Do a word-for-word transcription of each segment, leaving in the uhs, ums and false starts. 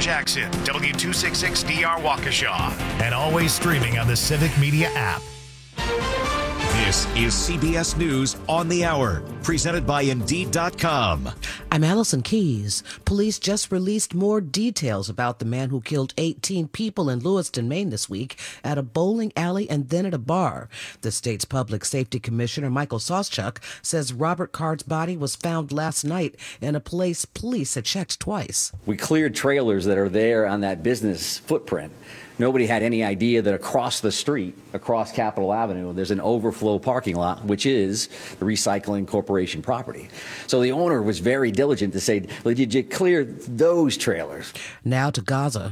Jackson, W two sixty-six D R Waukesha, and always streaming on the Civic Media app. This is C B S News on the Hour, presented by Indeed dot com. I'm Allison Keyes. Police just released more details about the man who killed eighteen people in Lewiston, Maine this week at a bowling alley and then at a bar. The state's Public Safety Commissioner, Michael Sawchuk, says Robert Card's body was found last night in a place police had checked twice. We cleared trailers that are there on that business footprint. Nobody had any idea that across the street, across Capitol Avenue, there's an overflow parking lot, which is the Recycling Corporation property. So the owner was very diligent to say, well, did you clear those trailers? Now to Gaza,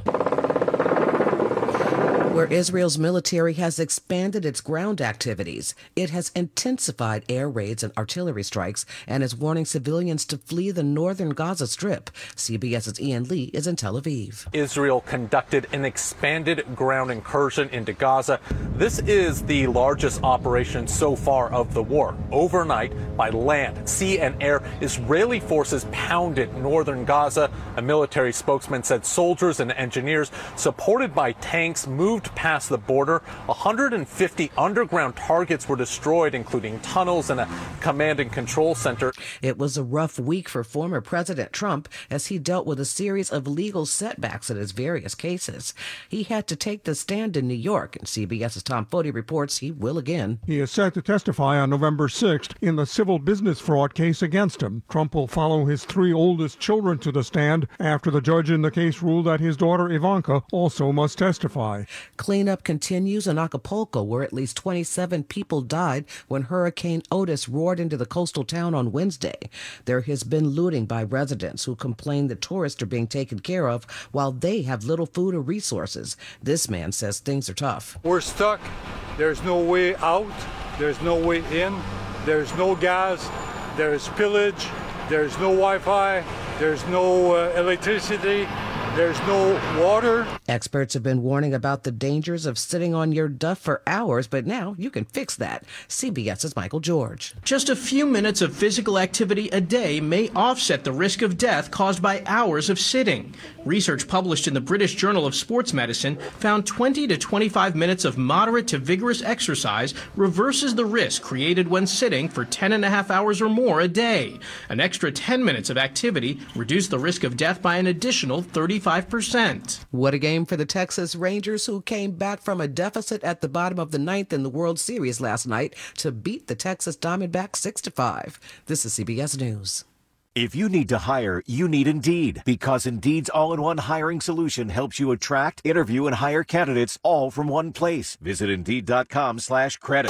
where Israel's military has expanded its ground activities. It has intensified air raids and artillery strikes and is warning civilians to flee the northern Gaza Strip. CBS's Ian Lee is in Tel Aviv. Israel conducted an expanded ground incursion into Gaza. This is the largest operation so far of the war. Overnight, by land, sea, and air, Israeli forces pounded northern Gaza. A military spokesman said soldiers and engineers, supported by tanks, moved past the border. one hundred fifty underground targets were destroyed, including tunnels and a command and control center. It was a rough week for former President Trump as he dealt with a series of legal setbacks in his various cases. He had to take the stand in New York, and CBS's Tom Foti reports he will again. He is set to testify on November sixth in the civil business fraud case against him. Trump will follow his three oldest children to the stand after the judge in the case ruled that his daughter Ivanka also must testify. Cleanup continues in Acapulco, where at least twenty-seven people died when Hurricane Otis roared into the coastal town on Wednesday. There has been looting by residents who complain that tourists are being taken care of while they have little food or resources. This man says things are tough. We're stuck. There's no way out. There's no way in. There's no gas. There's pillage. There's no Wi-Fi. There's no uh, electricity. There's no water. Experts have been warning about the dangers of sitting on your duff for hours, but now you can fix that. CBS's Michael George. Just a few minutes of physical activity a day may offset the risk of death caused by hours of sitting. Research published in the British Journal of Sports Medicine found twenty to twenty-five minutes of moderate to vigorous exercise reverses the risk created when sitting for ten and a half hours or more a day. An extra ten minutes of activity reduced the risk of death by an additional thirty-five percent. What a game for the Texas Rangers, who came back from a deficit at the bottom of the ninth in the World Series last night to beat the Texas Diamondbacks six to five. This is C B S News. If you need to hire, you need Indeed, because Indeed's all-in-one hiring solution helps you attract, interview, and hire candidates all from one place. Visit Indeed.com slash credit.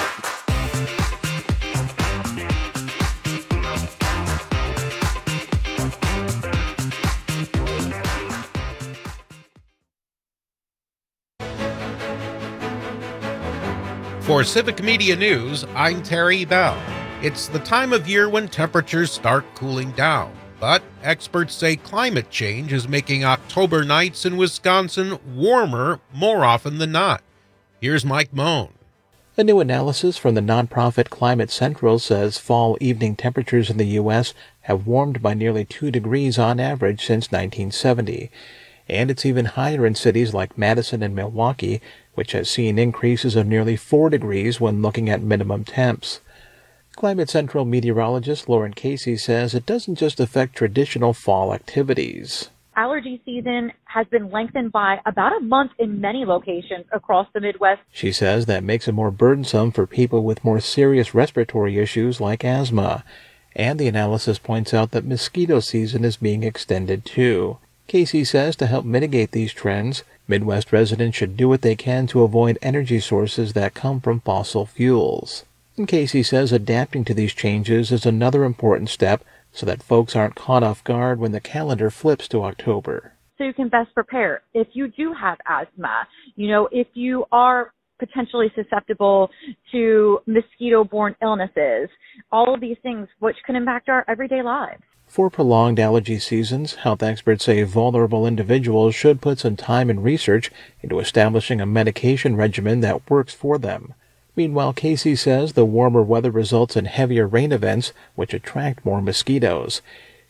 For Civic Media News, I'm Terry Bell. It's the time of year when temperatures start cooling down, but experts say climate change is making October nights in Wisconsin warmer more often than not. Here's Mike Moan. A new analysis from the nonprofit Climate Central says fall evening temperatures in the U S have warmed by nearly two degrees on average since nineteen seventy. And it's even higher in cities like Madison and Milwaukee, which has seen increases of nearly four degrees when looking at minimum temps. Climate Central meteorologist Lauren Casey says it doesn't just affect traditional fall activities. Allergy season has been lengthened by about a month in many locations across the Midwest. She says that makes it more burdensome for people with more serious respiratory issues like asthma. And the analysis points out that mosquito season is being extended too. Casey says to help mitigate these trends, Midwest residents should do what they can to avoid energy sources that come from fossil fuels. And Casey says adapting to these changes is another important step so that folks aren't caught off guard when the calendar flips to October. So you can best prepare. If you do have asthma, you know, if you are potentially susceptible to mosquito-borne illnesses, all of these things which can impact our everyday lives. For prolonged allergy seasons, health experts say vulnerable individuals should put some time and research into establishing a medication regimen that works for them. Meanwhile, Casey says the warmer weather results in heavier rain events, which attract more mosquitoes.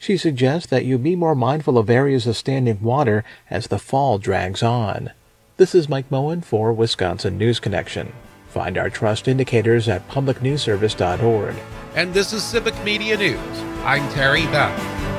She suggests that you be more mindful of areas of standing water as the fall drags on. This is Mike Moen for Wisconsin News Connection. Find our trust indicators at public news service dot org. And this is Civic Media News. I'm Terry Bell.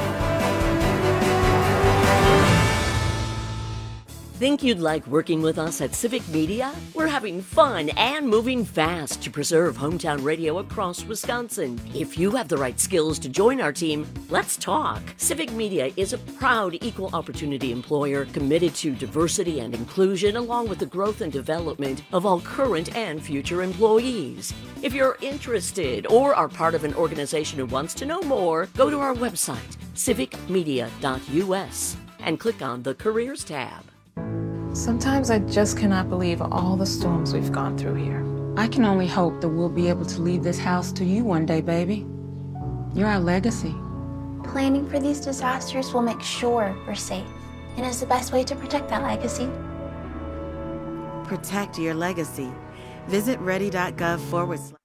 Think you'd like working with us at Civic Media? We're having fun and moving fast to preserve hometown radio across Wisconsin. If you have the right skills to join our team, let's talk. Civic Media is a proud equal opportunity employer committed to diversity and inclusion, along with the growth and development of all current and future employees. If you're interested or are part of an organization who wants to know more, go to our website, civic media dot u s, and click on the Careers tab. Sometimes I just cannot believe all the storms we've gone through here. I can only hope that we'll be able to leave this house to you one day, baby. You're our legacy. Planning for these disasters will make sure we're safe, and is the best way to protect that legacy. Protect your legacy. Visit ready.gov forward slash.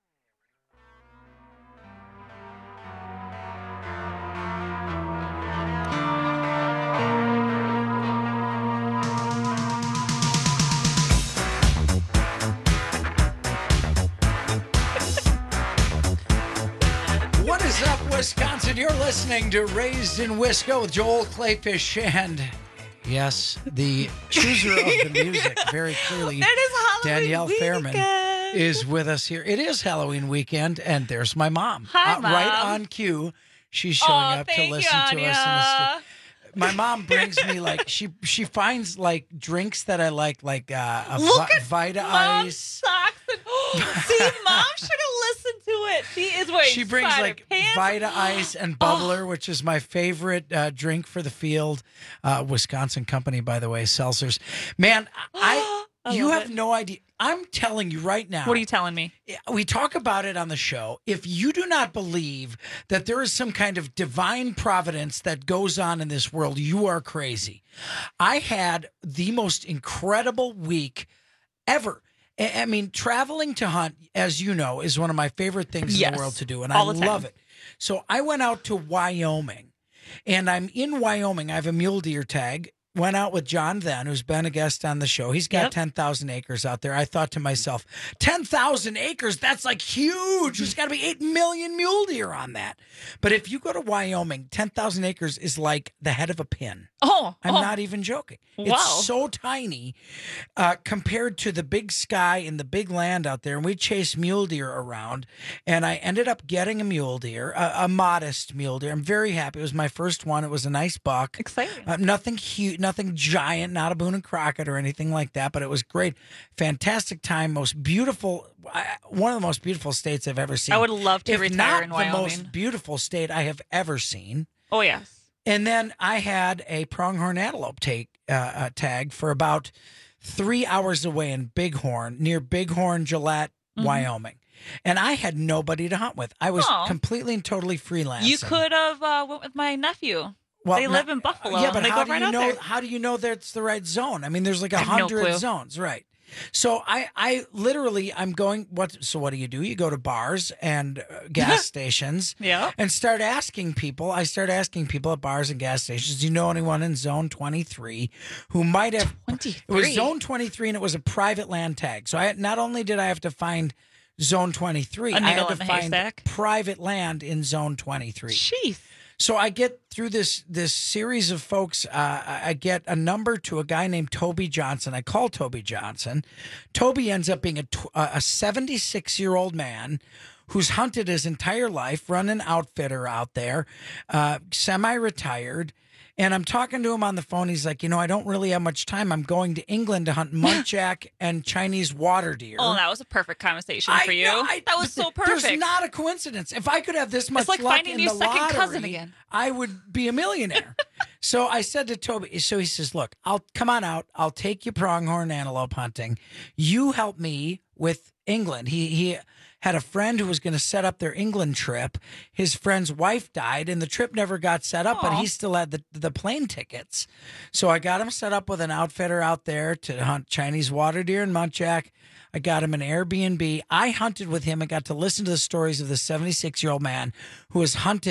Wisconsin, you're listening to Raised in Wisco with Joel Clayfish and, yes, the chooser of the music, very clearly, It is Halloween Danielle weekend. Fairman is with us here. It is Halloween weekend, and there's my mom. Hi, uh, Mom. Right on cue. She's showing Aw, up to thank listen you, to us in the Anya. stu- My mom brings me, like, she she finds, like, drinks that I like, like uh, a Look Vi- at Vita Mom's Ice. socks. And, see, Mom should have listened to it. She is wearing She brings spider like pants. Vita Ice and Bubbler, which is my favorite uh, drink for the field. Uh, Wisconsin company, by the way, Seltzers. Man, I, I you love have it. no idea. I'm telling you right now. What are you telling me? We talk about it on the show. If you do not believe that there is some kind of divine providence that goes on in this world, you are crazy. I had the most incredible week ever. I I mean, traveling to hunt, as you know, is one of my favorite things in Yes, the world to do, and all I the time. love it. So I went out to Wyoming, and I'm in Wyoming. I have a mule deer tag. Went out with John Then, who's been a guest on the show. He's got Yep. ten thousand acres out there. I thought to myself, ten thousand acres, that's like huge. There's got to be eight million mule deer on that. But if you go to Wyoming, ten thousand acres is like the head of a pin. Oh, I'm oh. not even joking. Wow. It's so tiny uh, compared to the big sky and the big land out there. And we chased mule deer around, and I ended up getting a mule deer, a, a modest mule deer. I'm very happy. It was my first one. It was a nice buck. Exciting. Uh, nothing huge, nothing giant, not a Boone and Crockett or anything like that, but it was great. Fantastic time. Most beautiful, uh, one of the most beautiful states I've ever seen. I would love to if retire not in the Wyoming. most beautiful state I have ever seen. Oh, yes. And then I had a pronghorn antelope take uh, uh, tag for about three hours away in Bighorn, near Bighorn, Gillette, Mhm. Wyoming. And I had nobody to hunt with. I was Oh. completely and totally freelancing. You could have uh, went with my nephew. Well, they now- live in Buffalo. Yeah, but they how go do right you out know? there. How do you know that's the right zone? I mean, there's like a I have no hundred clue. zones, right? So I, I literally, I'm going. What? So what do you do? You go to bars and uh, gas stations, Yeah. and start asking people. I start asking people at bars and gas stations. Do you know anyone in Zone twenty-three who might have? twenty-three It was Zone twenty-three, and it was a private land tag. So I not only did I have to find Zone twenty-three, A I needle had in to the find haystack? private land in Zone twenty-three. Jeez. So I get through this this series of folks. Uh, I I get a number to a guy named Toby Johnson. I call Toby Johnson. Toby ends up being a tw- a seventy-six year old man who's hunted his entire life, run an outfitter out there, uh, semi-retired. And I'm talking to him on the phone. He's like, you know, I don't really have much time. I'm going to England to hunt muntjac and Chinese water deer. Oh, that was a perfect conversation I for you. know, I- that was so perfect. There's not a coincidence. If I could have this much It's like luck finding in your the second lottery, cousin again. I would be a millionaire. So I said to Toby, so he says, look, I'll come on out. I'll take you pronghorn antelope hunting. You help me with England. He he had a friend who was going to set up their England trip. His friend's wife died, and the trip never got set up, but Aw. he still had the, the plane tickets. So I got him set up with an outfitter out there to hunt Chinese water deer and muntjac. I got him an Airbnb. I hunted with him and got to listen to the stories of this seventy-six-year-old man who has hunted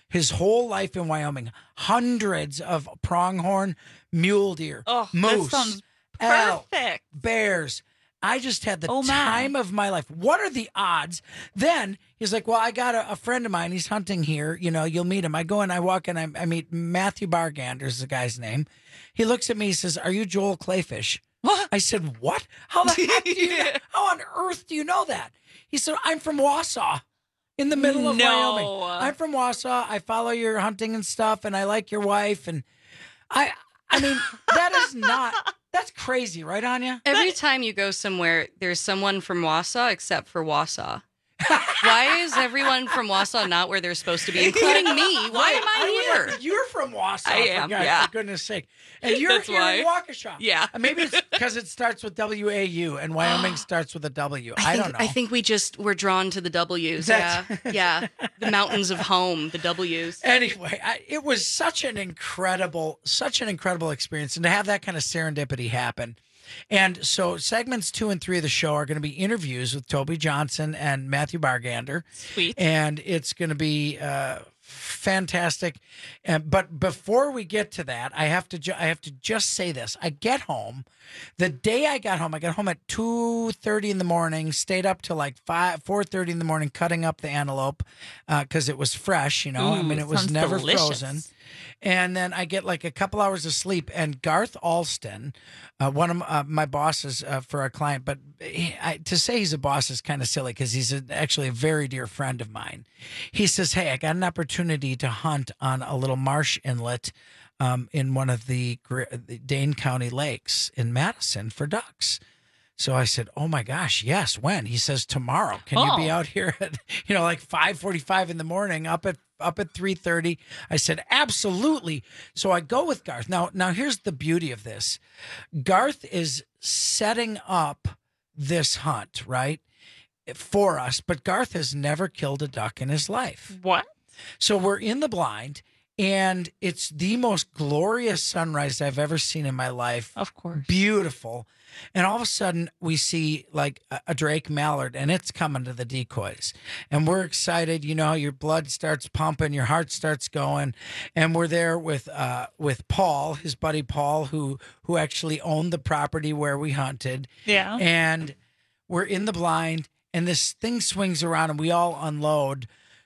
his whole life in Wyoming, hundreds of pronghorn, mule deer, Oh, moose, that sounds elk, perfect. bears. I just had the Oh, my. time of my life. What are the odds? Then he's like, well, I got a, a friend of mine. He's hunting here. You know, you'll meet him. I go and I walk and I, I meet Matthew Bargander is the guy's name. He looks at me. He says, are you Joel Clayfish? What? I said, what? How the heck do you know? How on earth do you know that? He said, I'm from Wausau. In the middle of No. Wyoming. I'm from Wausau. I follow your hunting and stuff, and I like your wife. And I, I mean, that is not, that's crazy, right, Anya? Every time you go somewhere, there's someone from Wausau except for Wausau. Why is everyone from Wausau not where they're supposed to be, including me? Why am I here? You're from Wausau. I am, for, God, yeah. for goodness sake. And you're That's here why. in Waukesha. Yeah. Uh, Maybe it's because it starts with W A U and Wyoming starts with a W. I, I, think, don't know. I think we just were drawn to the W's. That's- Yeah, yeah. The mountains of home, the W's. Anyway, I, it was such an incredible, such an incredible experience, and to have that kind of serendipity happen. And so segments two and three of the show are going to be interviews with Toby Johnson and Matthew Bargander. Sweet. And it's going to be uh, fantastic. Uh, but before we get to that, I have to ju- I have to just say this. I get home. The day I got home, I got home at two thirty in the morning, stayed up till like five, four thirty in the morning cutting up the antelope because it was fresh, you know. I Ooh, mean, it was sounds never delicious. frozen. And then I get like a couple hours of sleep. And Garth Alston, uh, one of uh, my bosses uh, for a client, but he, I, to say he's a boss is kind of silly because he's a, actually a very dear friend of mine. He says, hey, I got an opportunity to hunt on a little marsh inlet um, in one of the, Gr- the Dane County lakes in Madison for ducks. So I said, oh my gosh, yes, when? He says, tomorrow. Can you be Oh. out here at, you know, like five forty-five in the morning, up at up at three thirty? I said, absolutely. So I go with Garth. Now, now here's the beauty of this. Garth is setting up this hunt, right, for us, but Garth has never killed a duck in his life. What? So we're in the blind, and it's the most glorious sunrise I've ever seen in my life. Of course. Beautiful. And all of a sudden, we see like a, a Drake mallard, and it's coming to the decoys. And we're excited. You know, your blood starts pumping, your heart starts going. And we're there with uh, with Paul, his buddy Paul, who who actually owned the property where we hunted. Yeah. And we're in the blind, and this thing swings around, and we all unload.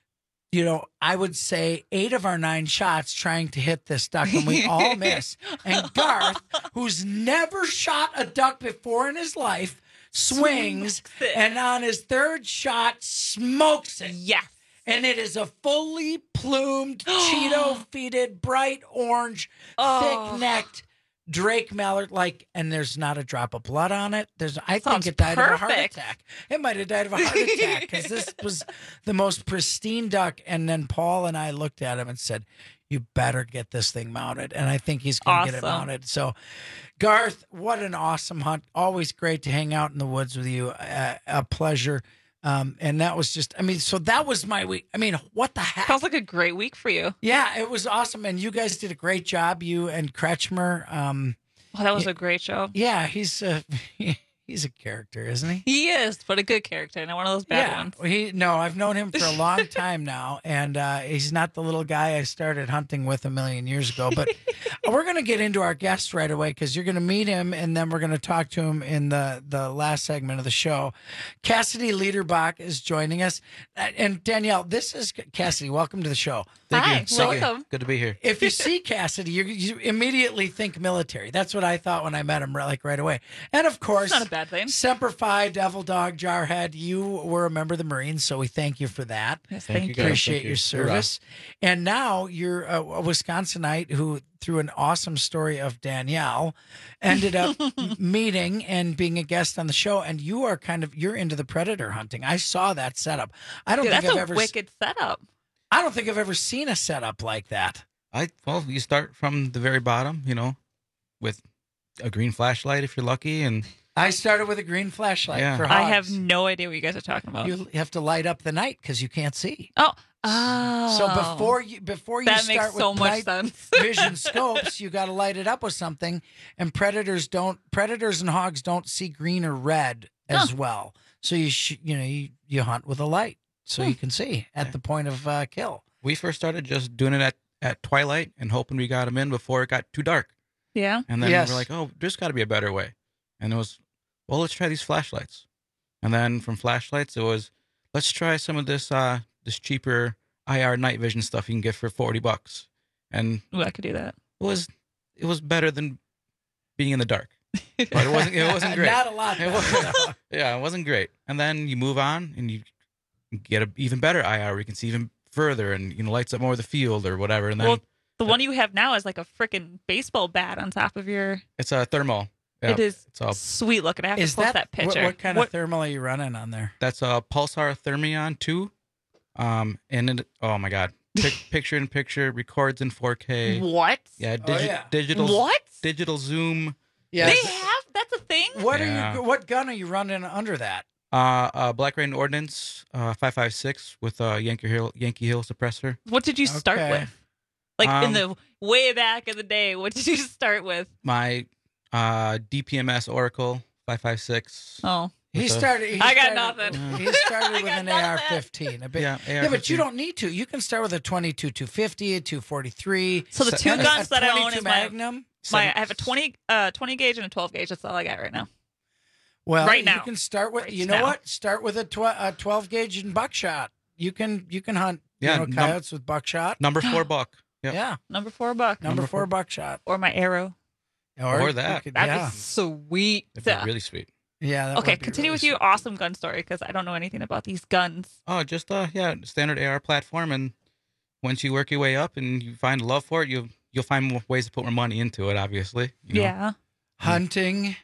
You know, I would say eight of our nine shots trying to hit this duck, and we all miss. And Garth, who's never shot a duck before in his life, swings, Smokes it. and on his third shot, smokes it. Yes. And it is a fully plumed, Cheeto-feeded, bright orange, Oh. thick-necked Drake mallard, like, and there's not a drop of blood on it. There's, I Sounds think it died of a heart perfect. attack. It might have died of a heart attack because this was the most pristine duck. And then Paul and I looked at him and said, "You better get this thing mounted." And I think he's going to get it Awesome. mounted. So, Garth, what an awesome hunt! Always great to hang out in the woods with you. Uh, a pleasure. Um, and that was just, I mean, so that was my week. I mean, what the heck? Sounds like a great week for you. Yeah, it was awesome. And you guys did a great job, you and Kretschmer. Um, Well, that was a great show. yeah, he's uh, he's a character, isn't he? He is, but a good character, not one of those bad yeah, ones. he no, I've known him for a long time now, and uh, he's not the little guy I started hunting with a million years ago. But we're going to get into our guest right away because you're going to meet him, and then we're going to talk to him in the the last segment of the show. Cassidy Liederbach is joining us, Uh, and Danielle, this is Cassidy. Welcome to the show. Thank Hi, you. Thank you. welcome. Good to be here. If you see Cassidy, you, you immediately think military. That's what I thought when I met him, like right away. And of course, Not a bad thing. Semper Fi, Devil Dog, Jarhead, you were a member of the Marines, so we thank you for that. Yes, Thank thank, you, you. guys. Appreciate Thank your you. service. And now you're a, a Wisconsinite who, through an awesome story of Danielle, ended up m- meeting and being a guest on the show. And you are kind of, you're into the predator hunting. I saw that setup. I don't Dude, think that's I've a ever, s- wicked setup. I don't think I've ever seen a setup like that. I well, you start from the very bottom, you know, with a green flashlight if you're lucky, and I started with a green flashlight Yeah. for I hogs. have no idea what you guys are talking about. You have to light up the night because you can't see. oh, oh. So before you before you that start makes with so much night sense. vision scopes, you got to light it up with something. And predators don't predators and hogs don't see green or red as Huh. well. So you sh- you know you, you hunt with a light so Hmm. you can see at the point of uh, kill. We first started just doing it at, at twilight and hoping we got them in before it got too dark. Yeah. And then Yes. we're like, oh, there's got to be a better way. And it was, well, let's try these flashlights. And then from flashlights, it was, let's try some of this uh, this cheaper I R night vision stuff you can get for forty bucks. And Ooh, I could do that. It was it was better than being in the dark. But it wasn't it wasn't great. Not a lot. It wasn't, yeah, it wasn't great. And then you move on and you get an even better I R where you can see even further and you know lights up more of the field or whatever. And then Well, the one you have now is like a freaking baseball bat on top of your. it's a thermal. Yeah, it is it's all, sweet looking. I have Is to post that, that, what, picture. what kind of thermal are you running on there? That's a Pulsar Thermion two. Um, and it, oh my God, Pic, picture in picture, records in four K. What? Yeah, Oh, digi- yeah. digital. What? Digital zoom. Yeah. They have. That's a thing. What Yeah. are you? What gun are you running under that? Uh, uh Black Rain Ordnance, uh, five five six with a Yankee Hill Yankee Hill suppressor. What did you start Okay. with? Like in Um, the way back in the day, what did you start with? My uh D P M S Oracle five five six. Oh, He with a- started. He I got started, nothing. He started with got an none A of R fifteen. A bit, Yeah, yeah, A R but you fifteen. don't need to. You can start with a twenty-two two fifty, a two forty-three. So the Se- two a- guns a that I own twenty-two is my, Magnum. my I have a twenty uh twenty gauge and a twelve gauge. That's all I got right now. Well, Right you now. can start with. Right you know now. what? Start with a, tw- a twelve gauge and buckshot. You can you can hunt. Yeah, you know, num- coyotes with buckshot. Number four buck. Yep. Yeah, Number four buck number, Number four, four. buckshot. or my arrow. Or you that. could- That'd yeah, be sweet. It'd be really sweet. yeah. that Okay, would be continue really with your sweet. awesome gun story because I don't know anything about these guns. Oh, just uh yeah, standard A R platform, and once you work your way up and you find a love for it, you you'll find more ways to put more money into it. Obviously. You know? Yeah. Hunting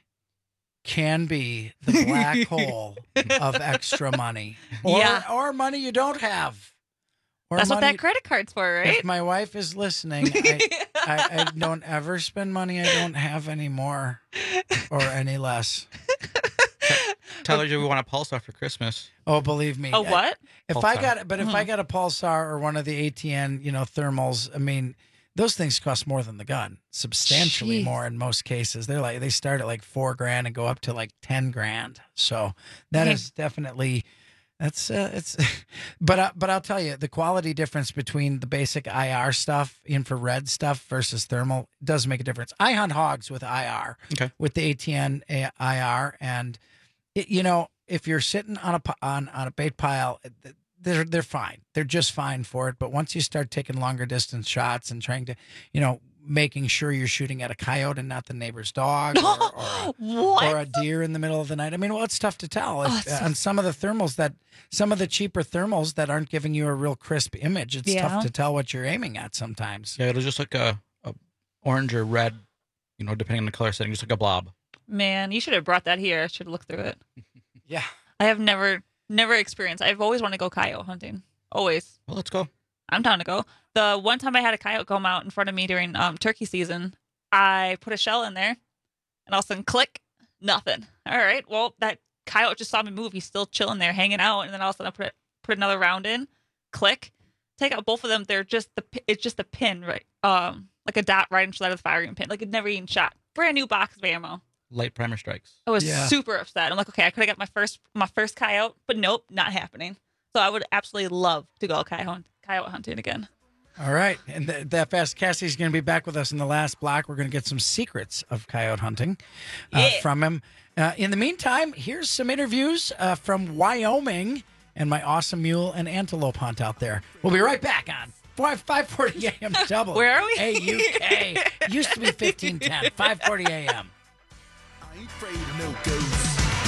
can be the black hole of extra money, or Yeah. or money you don't have. Or That's what money- that credit card's for, right? If my wife is listening, I, I, I don't ever spend money I don't have anymore or any less. Tell her you want a Pulsar for Christmas. Oh, believe me. Oh, I- what? If I Pulsar. got, but if Mhm. I got a Pulsar or one of the A T N, you know, thermals, I mean, those things cost more than the gun, substantially Jeez. more in most cases. They're like they start at like four grand and go up to like ten grand. So that Hey. is definitely. That's uh, it's, but uh, but I'll tell you the quality difference between the basic I R stuff, infrared stuff versus thermal does make a difference. I hunt hogs with I R, Okay. with the A T N I R, and it, you know if you're sitting on a pi- on on a bait pile, they're they're fine. They're just fine for it. But once you start taking longer distance shots and trying to, you know, making sure you're shooting at a coyote and not the neighbor's dog or, or, a, What? or a deer in the middle of the night. I mean, well, it's tough to tell. If, Oh, it's so- on some of the thermals that, some of the cheaper thermals that aren't giving you a real crisp image, it's Yeah. tough to tell what you're aiming at sometimes. Yeah, it'll just look a, a orange or red, you know, depending on the color setting, just like a blob. Man, you should have brought that here. I should have looked through it. Yeah. I have never, never experienced. I've always wanted to go coyote hunting. Always. Well, let's go. I'm down to go. The one time I had a coyote come out in front of me during um, turkey season, I put a shell in there, and all of a sudden, click, nothing. All right, well, that coyote just saw me move. He's still chilling there, hanging out, and then all of a sudden, I put it, put another round in, click, take out both of them. They're just the pi- it's just a pin, right? Um, like a dot right inside of the firing pin, like it never even shot. Brand new box of ammo. Light primer strikes. I was Yeah. super upset. I'm like, okay, I could have got my first my first coyote, but nope, not happening. So I would absolutely love to go coyote coyote hunting again. All right. And th- that fast, Cassie's going to be back with us in the last block. We're going to get some secrets of coyote hunting uh, Yeah. from him. Uh, in the meantime, here's some interviews uh, from Wyoming and my awesome mule and antelope hunt out there. We'll be right back on five forty A M double. Where are we? A U K. Used to be fifteen ten, five forty A M. I ain't afraid of no ghosts.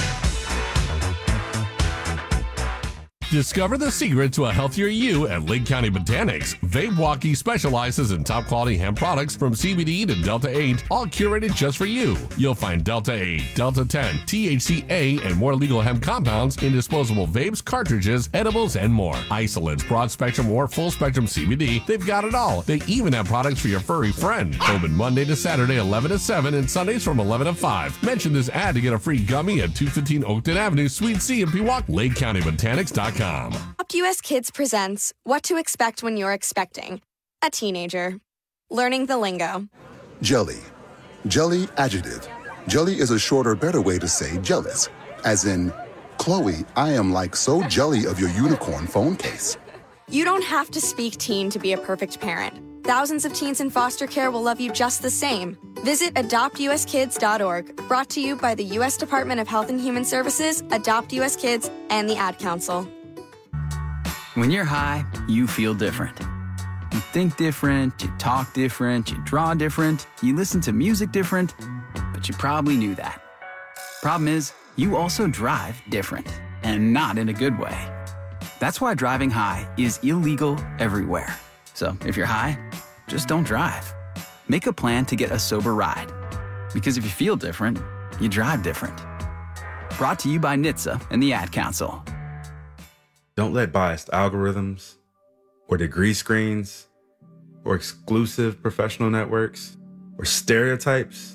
Discover the secret to a healthier you at Lake County Botanics. Vape Walkie specializes in top quality hemp products from C B D to Delta eight, all curated just for you. You'll find Delta eight, Delta ten, T H C A, and more legal hemp compounds in disposable vapes, cartridges, edibles, and more. Isolates, broad spectrum, or full spectrum C B D, they've got it all. They even have products for your furry friend. Open Monday to Saturday, eleven to seven, and Sundays from eleven to five. Mention this ad to get a free gummy at two fifteen Oakton Avenue, Suite C in Pewaukee. Lake County Botanics dot com. OptUS Kids presents What to Expect When You're Expecting a Teenager. Learning the lingo. Jelly. Jelly adjective. Jelly is a shorter, better way to say jealous. As in, Chloe, I am like so jelly of your unicorn phone case. You don't have to speak teen to be a perfect parent. Thousands of teens in foster care will love you just the same. Visit adopt u s kids dot org, brought to you by the U S Department of Health and Human Services, Adopt U S Kids, and the Ad Council. When you're high, you feel different. You think different, you talk different, you draw different, you listen to music different, but you probably knew that. Problem is, you also drive different, and not in a good way. That's why driving high is illegal everywhere. So if you're high, just don't drive. Make a plan to get a sober ride. Because if you feel different, you drive different. Brought to you by N H T S A and the Ad Council. Don't let biased algorithms or degree screens or exclusive professional networks or stereotypes.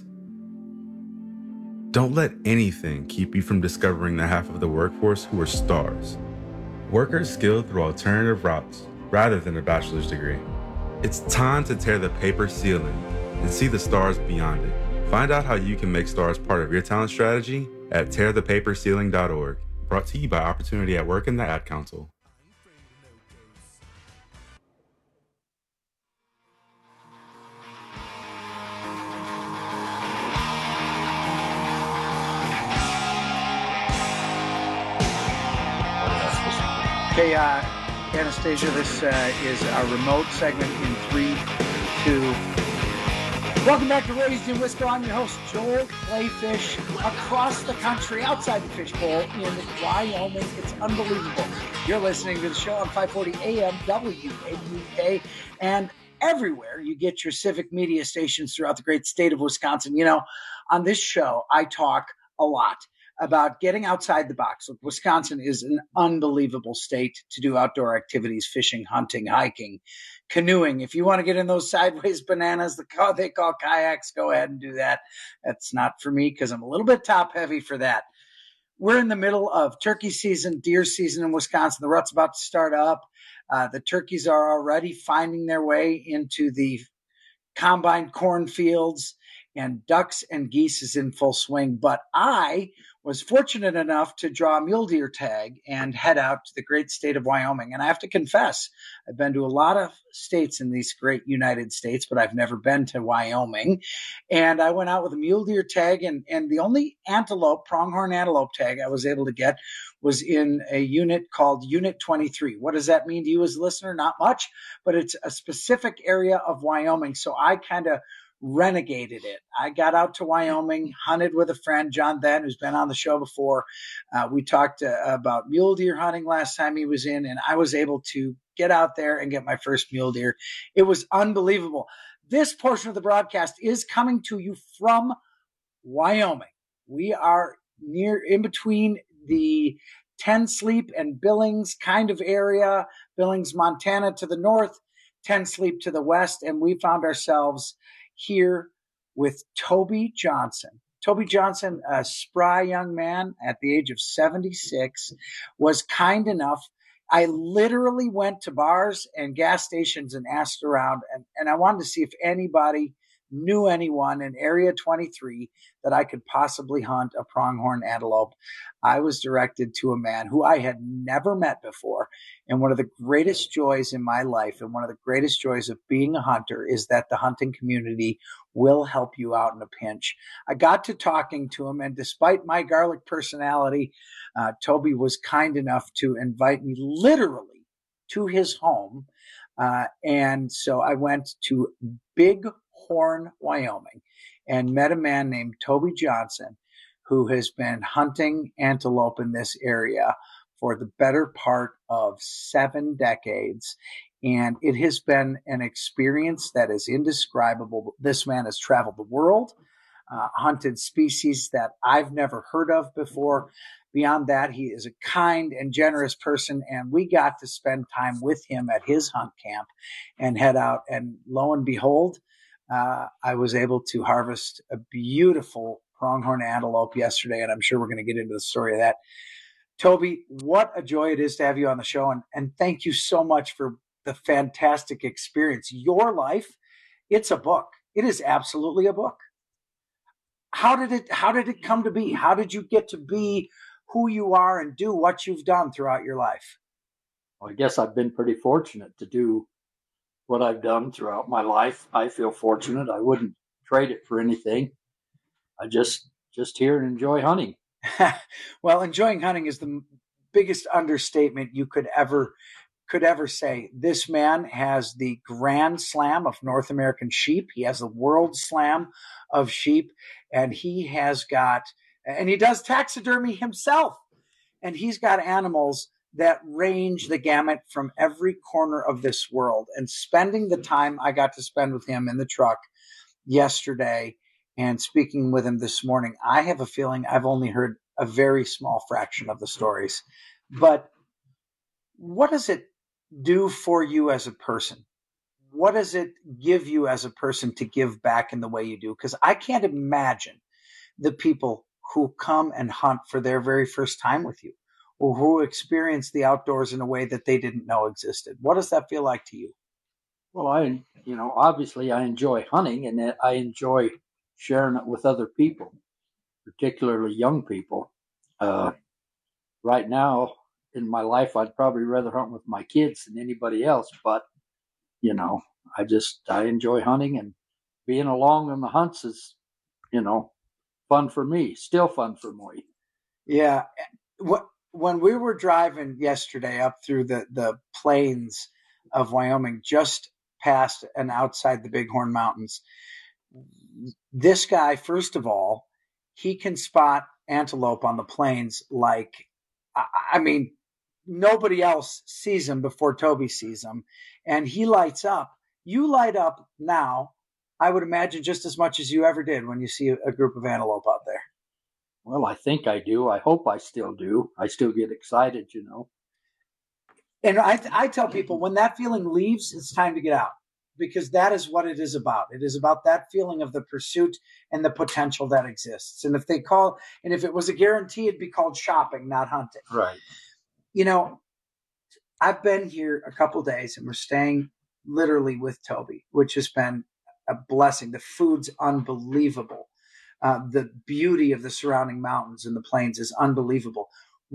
Don't let anything keep you from discovering the half of the workforce who are stars. Workers skilled through alternative routes rather than a bachelor's degree. It's time to tear the paper ceiling and see the stars beyond it. Find out how you can make stars part of your talent strategy at tear the paper ceiling dot org. Brought to you by Opportunity at Work and the Ad Council. Okay, uh, Anastasia, this uh, is our remote segment in three, two. Welcome back to Raised in Wisco. I'm your host, Joel Playfish, across the country, outside the fishbowl in Wyoming. It's unbelievable. You're listening to the show on five forty A M W A U K and everywhere you get your civic media stations throughout the great state of Wisconsin. You know, on this show, I talk a lot about getting outside the box. Look, Wisconsin is an unbelievable state to do outdoor activities, fishing, hunting, hiking, canoeing. If you want to get in those sideways bananas, the car they call kayaks, go ahead and do that. That's not for me because I'm a little bit top heavy for that. We're in the middle of turkey season, deer season in Wisconsin. The rut's about to start up. Uh, the turkeys are already finding their way into the combined cornfields, and ducks and geese is in full swing. But I was fortunate enough to draw a mule deer tag and head out to the great state of Wyoming. And I have to confess, I've been to a lot of states in these great United States, but I've never been to Wyoming. And I went out with a mule deer tag, and, and the only antelope, pronghorn antelope tag I was able to get was in a unit called Unit twenty-three. What does that mean to you as a listener? Not much, but it's a specific area of Wyoming. So I kind of renegaded it. I got out to Wyoming, hunted with a friend, John Then, who's been on the show before. Uh, we talked uh, about mule deer hunting last time he was in, and I was able to get out there and get my first mule deer. It was unbelievable. This portion of the broadcast is coming to you from Wyoming. We are near in between the Ten Sleep and Billings kind of area, Billings, Montana to the north, Ten Sleep to the west, and we found ourselves here with Toby Johnson. Toby Johnson, a spry young man at the age of seventy-six, was kind enough. I literally went to bars and gas stations and asked around, and, and I wanted to see if anybody knew anyone in Area twenty-three that I could possibly hunt a pronghorn antelope. I was directed to a man who I had never met before. And one of the greatest joys in my life and one of the greatest joys of being a hunter is that the hunting community will help you out in a pinch. I got to talking to him, and despite my garlic personality, uh, Toby was kind enough to invite me literally to his home. Uh, and so I went to Big Horn, Wyoming, and met a man named Toby Johnson, who has been hunting antelope in this area for the better part of seven decades. And it has been an experience that is indescribable. This man has traveled the world, uh, hunted species that I've never heard of before. Beyond that, he is a kind and generous person, and we got to spend time with him at his hunt camp and head out. And lo and behold, uh, I was able to harvest a beautiful pronghorn antelope yesterday, and I'm sure we're going to get into the story of that. Toby, what a joy it is to have you on the show, and, and thank you so much for the fantastic experience. Your life, it's a book. It is absolutely a book. How did it, how did it come to be? How did you get to be who you are and do what you've done throughout your life? Well, I guess I've been pretty fortunate to do what I've done throughout my life. I feel fortunate. I wouldn't trade it for anything. I just just here and enjoy hunting. Well, enjoying hunting is the biggest understatement you could ever could ever say. This man has the Grand Slam of North American sheep. He has the World Slam of sheep, and he has got, and he does taxidermy himself, and he's got animals that range the gamut from every corner of this world. And spending the time I got to spend with him in the truck yesterday and speaking with him this morning, I have a feeling I've only heard a very small fraction of the stories. But what does it do for you as a person? What does it give you as a person to give back in the way you do? Because I can't imagine the people who come and hunt for their very first time with you, or who experience the outdoors in a way that they didn't know existed. What does that feel like to you? Well, I, you know, obviously I enjoy hunting, and I enjoy sharing it with other people, particularly young people. Uh, right now in my life, I'd probably rather hunt with my kids than anybody else, but, you know, I just, I enjoy hunting, and being along on the hunts is, you know, fun for me, still fun for me. Yeah. What, when we were driving yesterday up through the, the plains of Wyoming, just past and outside the Bighorn Mountains, this guy, first of all, he can spot antelope on the plains like, I mean, nobody else sees him before Toby sees him, and he lights up. You light up now, I would imagine, just as much as you ever did when you see a group of antelope out there. Well, I think I do. I hope I still do. I still get excited, you know. And I, I tell people, when that feeling leaves, it's time to get out, because that is what it is about. It is about that feeling of the pursuit and the potential that exists. And if they call, and if it was a guarantee, it'd be called shopping, not hunting. Right. You know, I've been here a couple of days, and we're staying literally with Toby, which has been a blessing. The food's unbelievable. Uh, the beauty of the surrounding mountains and the plains is unbelievable.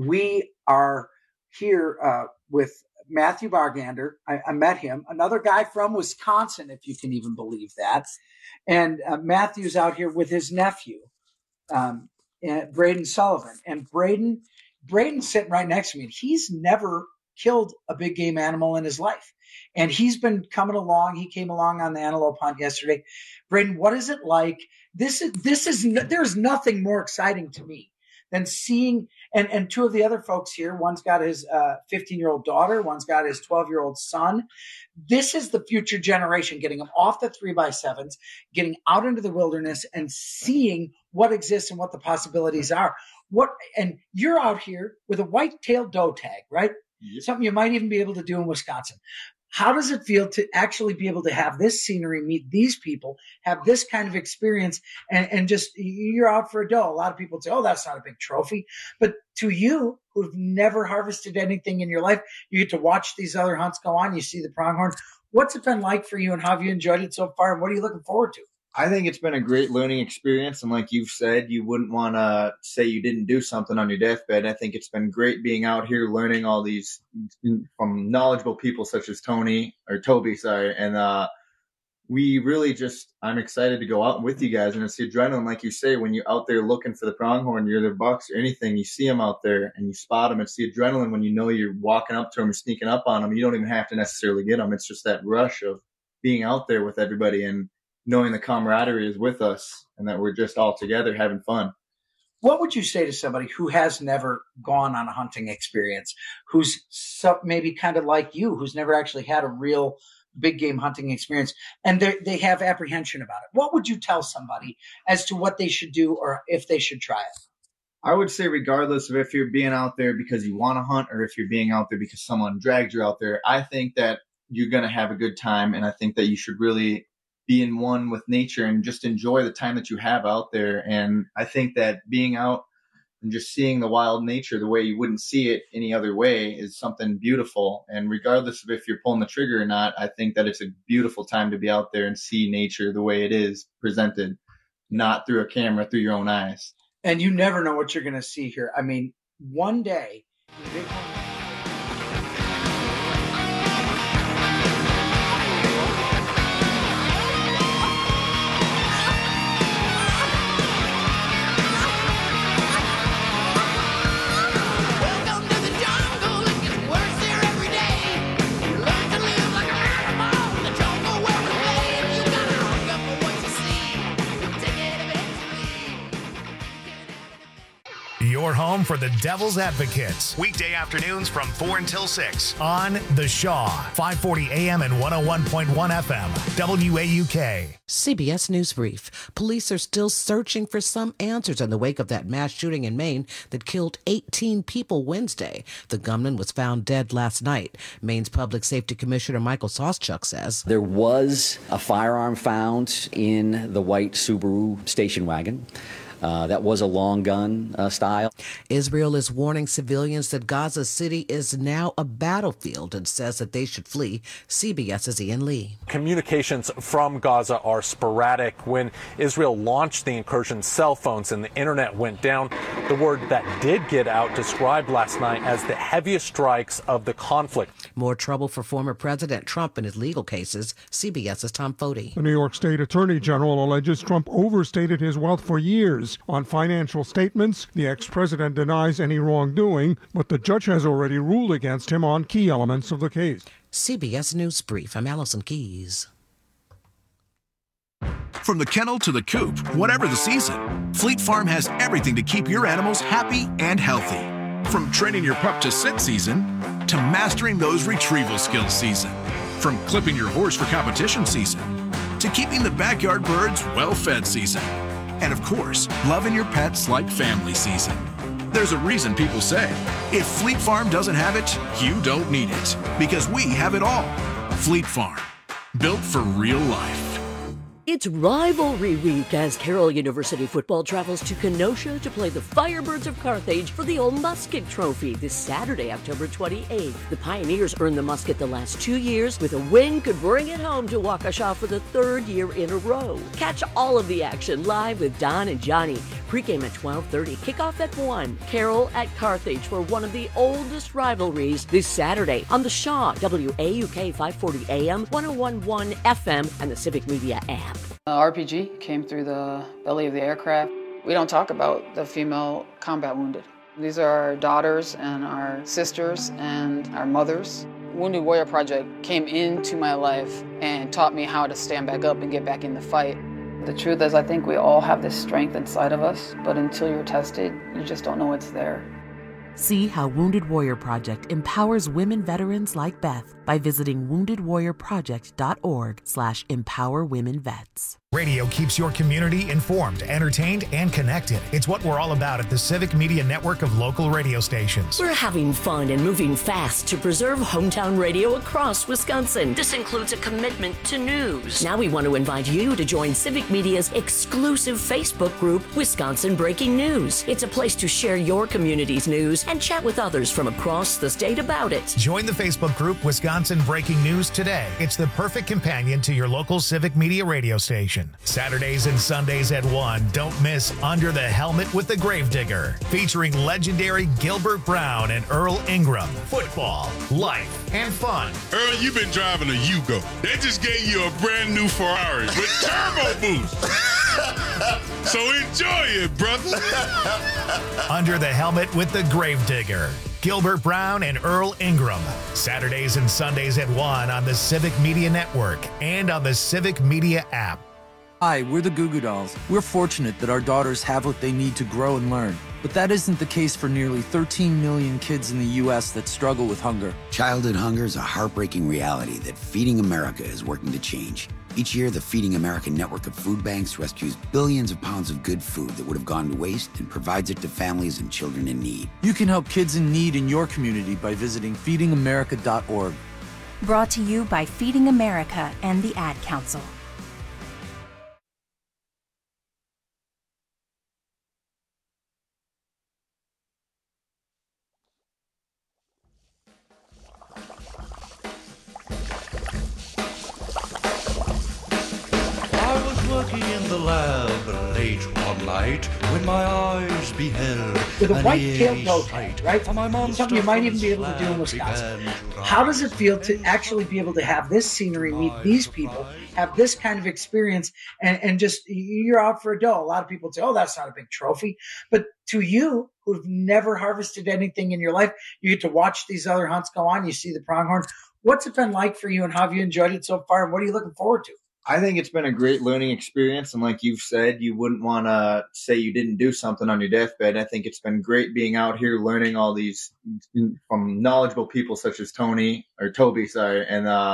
We are here uh, with Matthew Bargander. I, I met him, another guy from Wisconsin, if you can even believe that. And uh, Matthew's out here with his nephew, um, Braden Sullivan. And Braden, Braden's sitting right next to me. He's never killed a big game animal in his life. And he's been coming along. He came along on the antelope hunt yesterday. Braden, what is it like? This is, this is, there's nothing more exciting to me than seeing, and, and two of the other folks here, one's got his uh, fifteen-year-old daughter, one's got his twelve-year-old son. This is the future generation, getting them off the three by sevens, getting out into the wilderness and seeing what exists and what the possibilities are. What, and you're out here with a white-tailed doe tag, right? Yep. Something you might even be able to do in Wisconsin. How does it feel to actually be able to have this scenery, meet these people, have this kind of experience, and, and just, you're out for a doe? A lot of people say, oh, that's not a big trophy. But to you, who've never harvested anything in your life, you get to watch these other hunts go on. You see the pronghorn. What's it been like for you, and how have you enjoyed it so far, and what are you looking forward to? I think it's been a great learning experience. And like you've said, you wouldn't want to say you didn't do something on your deathbed. I think it's been great being out here, learning all these from knowledgeable people such as Tony or Toby, sorry. And uh, we really just, I'm excited to go out with you guys. And it's the adrenaline, like you say, when you're out there looking for the pronghorn, you're the bucks or anything, you see them out there and you spot them. It's the adrenaline when you know you're walking up to them or sneaking up on them. You don't even have to necessarily get them. It's just that rush of being out there with everybody and knowing the camaraderie is with us and that we're just all together having fun. What would you say to somebody who has never gone on a hunting experience, who's so, maybe kind of like you, who's never actually had a real big game hunting experience, and they they have apprehension about it? What would you tell somebody as to what they should do or if they should try it? I would say regardless of if you're being out there because you want to hunt or if you're being out there because someone dragged you out there, I think that you're going to have a good time. And I think that you should really be in one with nature and just enjoy the time that you have out there. And I think that being out and just seeing the wild nature the way you wouldn't see it any other way is something beautiful. And regardless of if you're pulling the trigger or not, I think that it's a beautiful time to be out there and see nature the way it is presented, not through a camera, through your own eyes. And you never know what you're going to see here. I mean, one day, Your home for the Devil's Advocates. Weekday afternoons from four until six on The Shaw, five forty A M and one oh one point one F M, W A U K. C B S News Brief. Police are still searching for some answers in the wake of that mass shooting in Maine that killed eighteen people Wednesday. The gunman was found dead last night. Maine's Public Safety Commissioner Michael Soschuk says there was a firearm found in the white Subaru station wagon. Uh, that was a long gun uh, style. Israel is warning civilians that Gaza City is now a battlefield and says that they should flee. CBS's Ian Lee. Communications from Gaza are sporadic. When Israel launched the incursion, cell phones and the internet went down. The word that did get out described last night as the heaviest strikes of the conflict. More trouble for former President Trump in his legal cases. CBS's Tom Foti. The New York State Attorney General alleges Trump overstated his wealth for years. On financial statements, the ex-president denies any wrongdoing, but the judge has already ruled against him on key elements of the case. C B S News Brief. I'm Allison Keys. From the kennel to the coop, whatever the season, Fleet Farm has everything to keep your animals happy and healthy. From training your pup to sit season, to mastering those retrieval skills season. From clipping your horse for competition season, to keeping the backyard birds well-fed season. And of course, loving your pets like family season. There's a reason people say, if Fleet Farm doesn't have it, you don't need it. Because we have it all. Fleet Farm, built for real life. It's Rivalry Week as Carroll University football travels to Kenosha to play the Firebirds of Carthage for the Old Musket Trophy this Saturday, October twenty-eighth. The Pioneers earned the Musket the last two years, with a win could bring it home to Waukesha for the third year in a row. Catch all of the action live with Don and Johnny. Pregame at twelve thirty, kickoff at one. Carroll at Carthage for one of the oldest rivalries this Saturday on the Shaw, W A U K five forty A M, one oh one point one F M, and the Civic Media app. Uh, R P G came through the belly of the aircraft. We don't talk about the female combat wounded. These are our daughters and our sisters and our mothers. Wounded Warrior Project came into my life and taught me how to stand back up and get back in the fight. The truth is, I think we all have this strength inside of us, but until you're tested, you just don't know it's there. See how Wounded Warrior Project empowers women veterans like Beth by visiting wounded warrior project dot org slash empower women vets. Radio keeps your community informed, entertained, and connected. It's what we're all about at the Civic Media Network of local radio stations. We're having fun and moving fast to preserve hometown radio across Wisconsin. This includes a commitment to news. Now we want to invite you to join Civic Media's exclusive Facebook group, Wisconsin Breaking News. It's a place to share your community's news and chat with others from across the state about it. Join the Facebook group Wisconsin Breaking News today. It's the perfect companion to your local Civic Media radio station. Saturdays and Sundays at one. Don't miss Under the Helmet with the Gravedigger, featuring legendary Gilbert Brown and Earl Ingram. Football, life, and fun. Earl, you've been driving a Yugo. They just gave you a brand new Ferrari with turbo boost. So enjoy it, brother. Under the Helmet with the Gravedigger. Gilbert Brown and Earl Ingram. Saturdays and Sundays at one on the Civic Media Network and on the Civic Media app. Hi, we're the Goo Goo Dolls. We're fortunate that our daughters have what they need to grow and learn. But that isn't the case for nearly thirteen million kids in the U S that struggle with hunger. Childhood hunger is a heartbreaking reality that Feeding America is working to change. Each year, the Feeding America network of food banks rescues billions of pounds of good food that would have gone to waste and provides it to families and children in need. You can help kids in need in your community by visiting feeding america dot org. Brought to you by Feeding America and the Ad Council. Working in the lab late one night when my eyes beheld with a an white-tailed eerie notepad, right? Something you might even be able to do in Wisconsin. How does it feel to actually be able to have this scenery, meet these people, have this kind of experience, and, and just you're out for a doe? A lot of people say, "Oh, that's not a big trophy," but to you, who've never harvested anything in your life, you get to watch these other hunts go on. You see the pronghorn. What's it been like for you, and how have you enjoyed it so far? And what are you looking forward to? I think it's been a great learning experience. And like you've said, you wouldn't want to say you didn't do something on your deathbed. I think it's been great being out here learning all these from knowledgeable people such as Tony or Toby, sorry. And uh,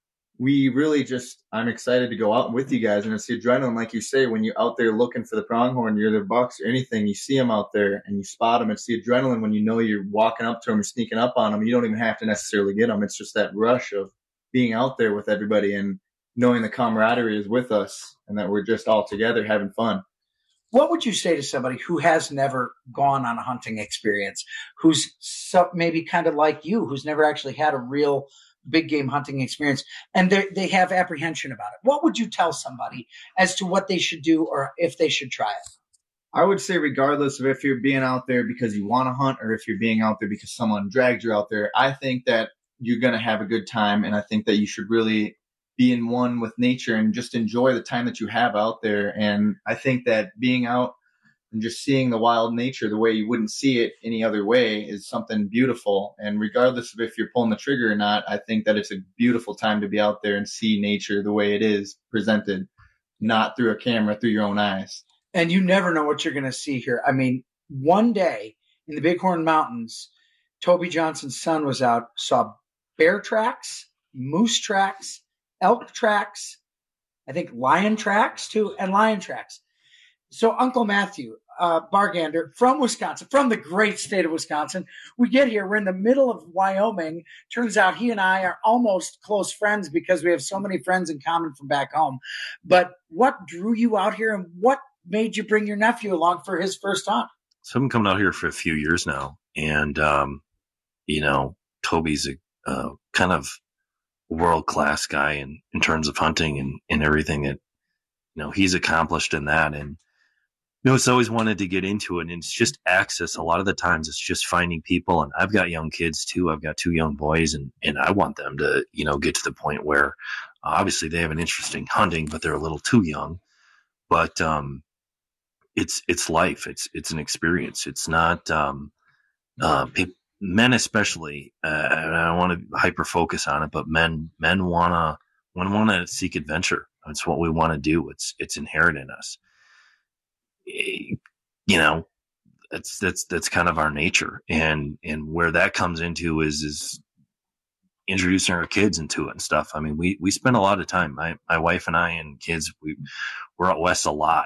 we really just, I'm excited to go out with you guys. And it's the adrenaline, like you say, when you're out there looking for the pronghorn, you're the bucks or anything, you see them out there and you spot them. It's the adrenaline when you know you're walking up to them or sneaking up on them. You don't even have to necessarily get them. It's just that rush of being out there with everybody and knowing the camaraderie is with us and that we're just all together having fun. What would you say to somebody who has never gone on a hunting experience, who's so, maybe kind of like you, who's never actually had a real big game hunting experience, and they they have apprehension about it? What would you tell somebody as to what they should do or if they should try it? I would say regardless of if you're being out there because you want to hunt or if you're being out there because someone dragged you out there, I think that you're going to have a good time. And I think that you should really be in one with nature and just enjoy the time that you have out there. And I think that being out and just seeing the wild nature the way you wouldn't see it any other way is something beautiful. And regardless of if you're pulling the trigger or not, I think that it's a beautiful time to be out there and see nature the way it is presented, not through a camera, through your own eyes. And you never know what you're going to see here. I mean, one day in the Bighorn Mountains, Toby Johnson's son was out, saw bear tracks, moose tracks, elk tracks, I think lion tracks too, and lion tracks. So Uncle Matthew uh, Bargander from Wisconsin, from the great state of Wisconsin, we get here. We're in the middle of Wyoming. Turns out he and I are almost close friends because we have so many friends in common from back home. But what drew you out here, and what made you bring your nephew along for his first hunt? So I've been coming out here for a few years now, and um, you know, Toby's a uh, kind of world-class guy in, in terms of hunting and, and everything that, you know, he's accomplished in that. And, you know, it's always wanted to get into it, and it's just access. A lot of the times it's just finding people, and I've got young kids too. I've got two young boys, and, and I want them to, you know, get to the point where uh, obviously they have an interest in hunting, but they're a little too young. But um, it's, it's life. It's, it's an experience. It's not, um, uh, people, men especially, uh, and I don't want to hyper focus on it, but men, men want to, want to seek adventure. That's what we want to do. It's, it's inherent in us. You know, that's, that's, that's kind of our nature. And, and where that comes into is, is introducing our kids into it and stuff. I mean, we, we spend a lot of time, my, my wife and I and kids, we, we're out west a lot.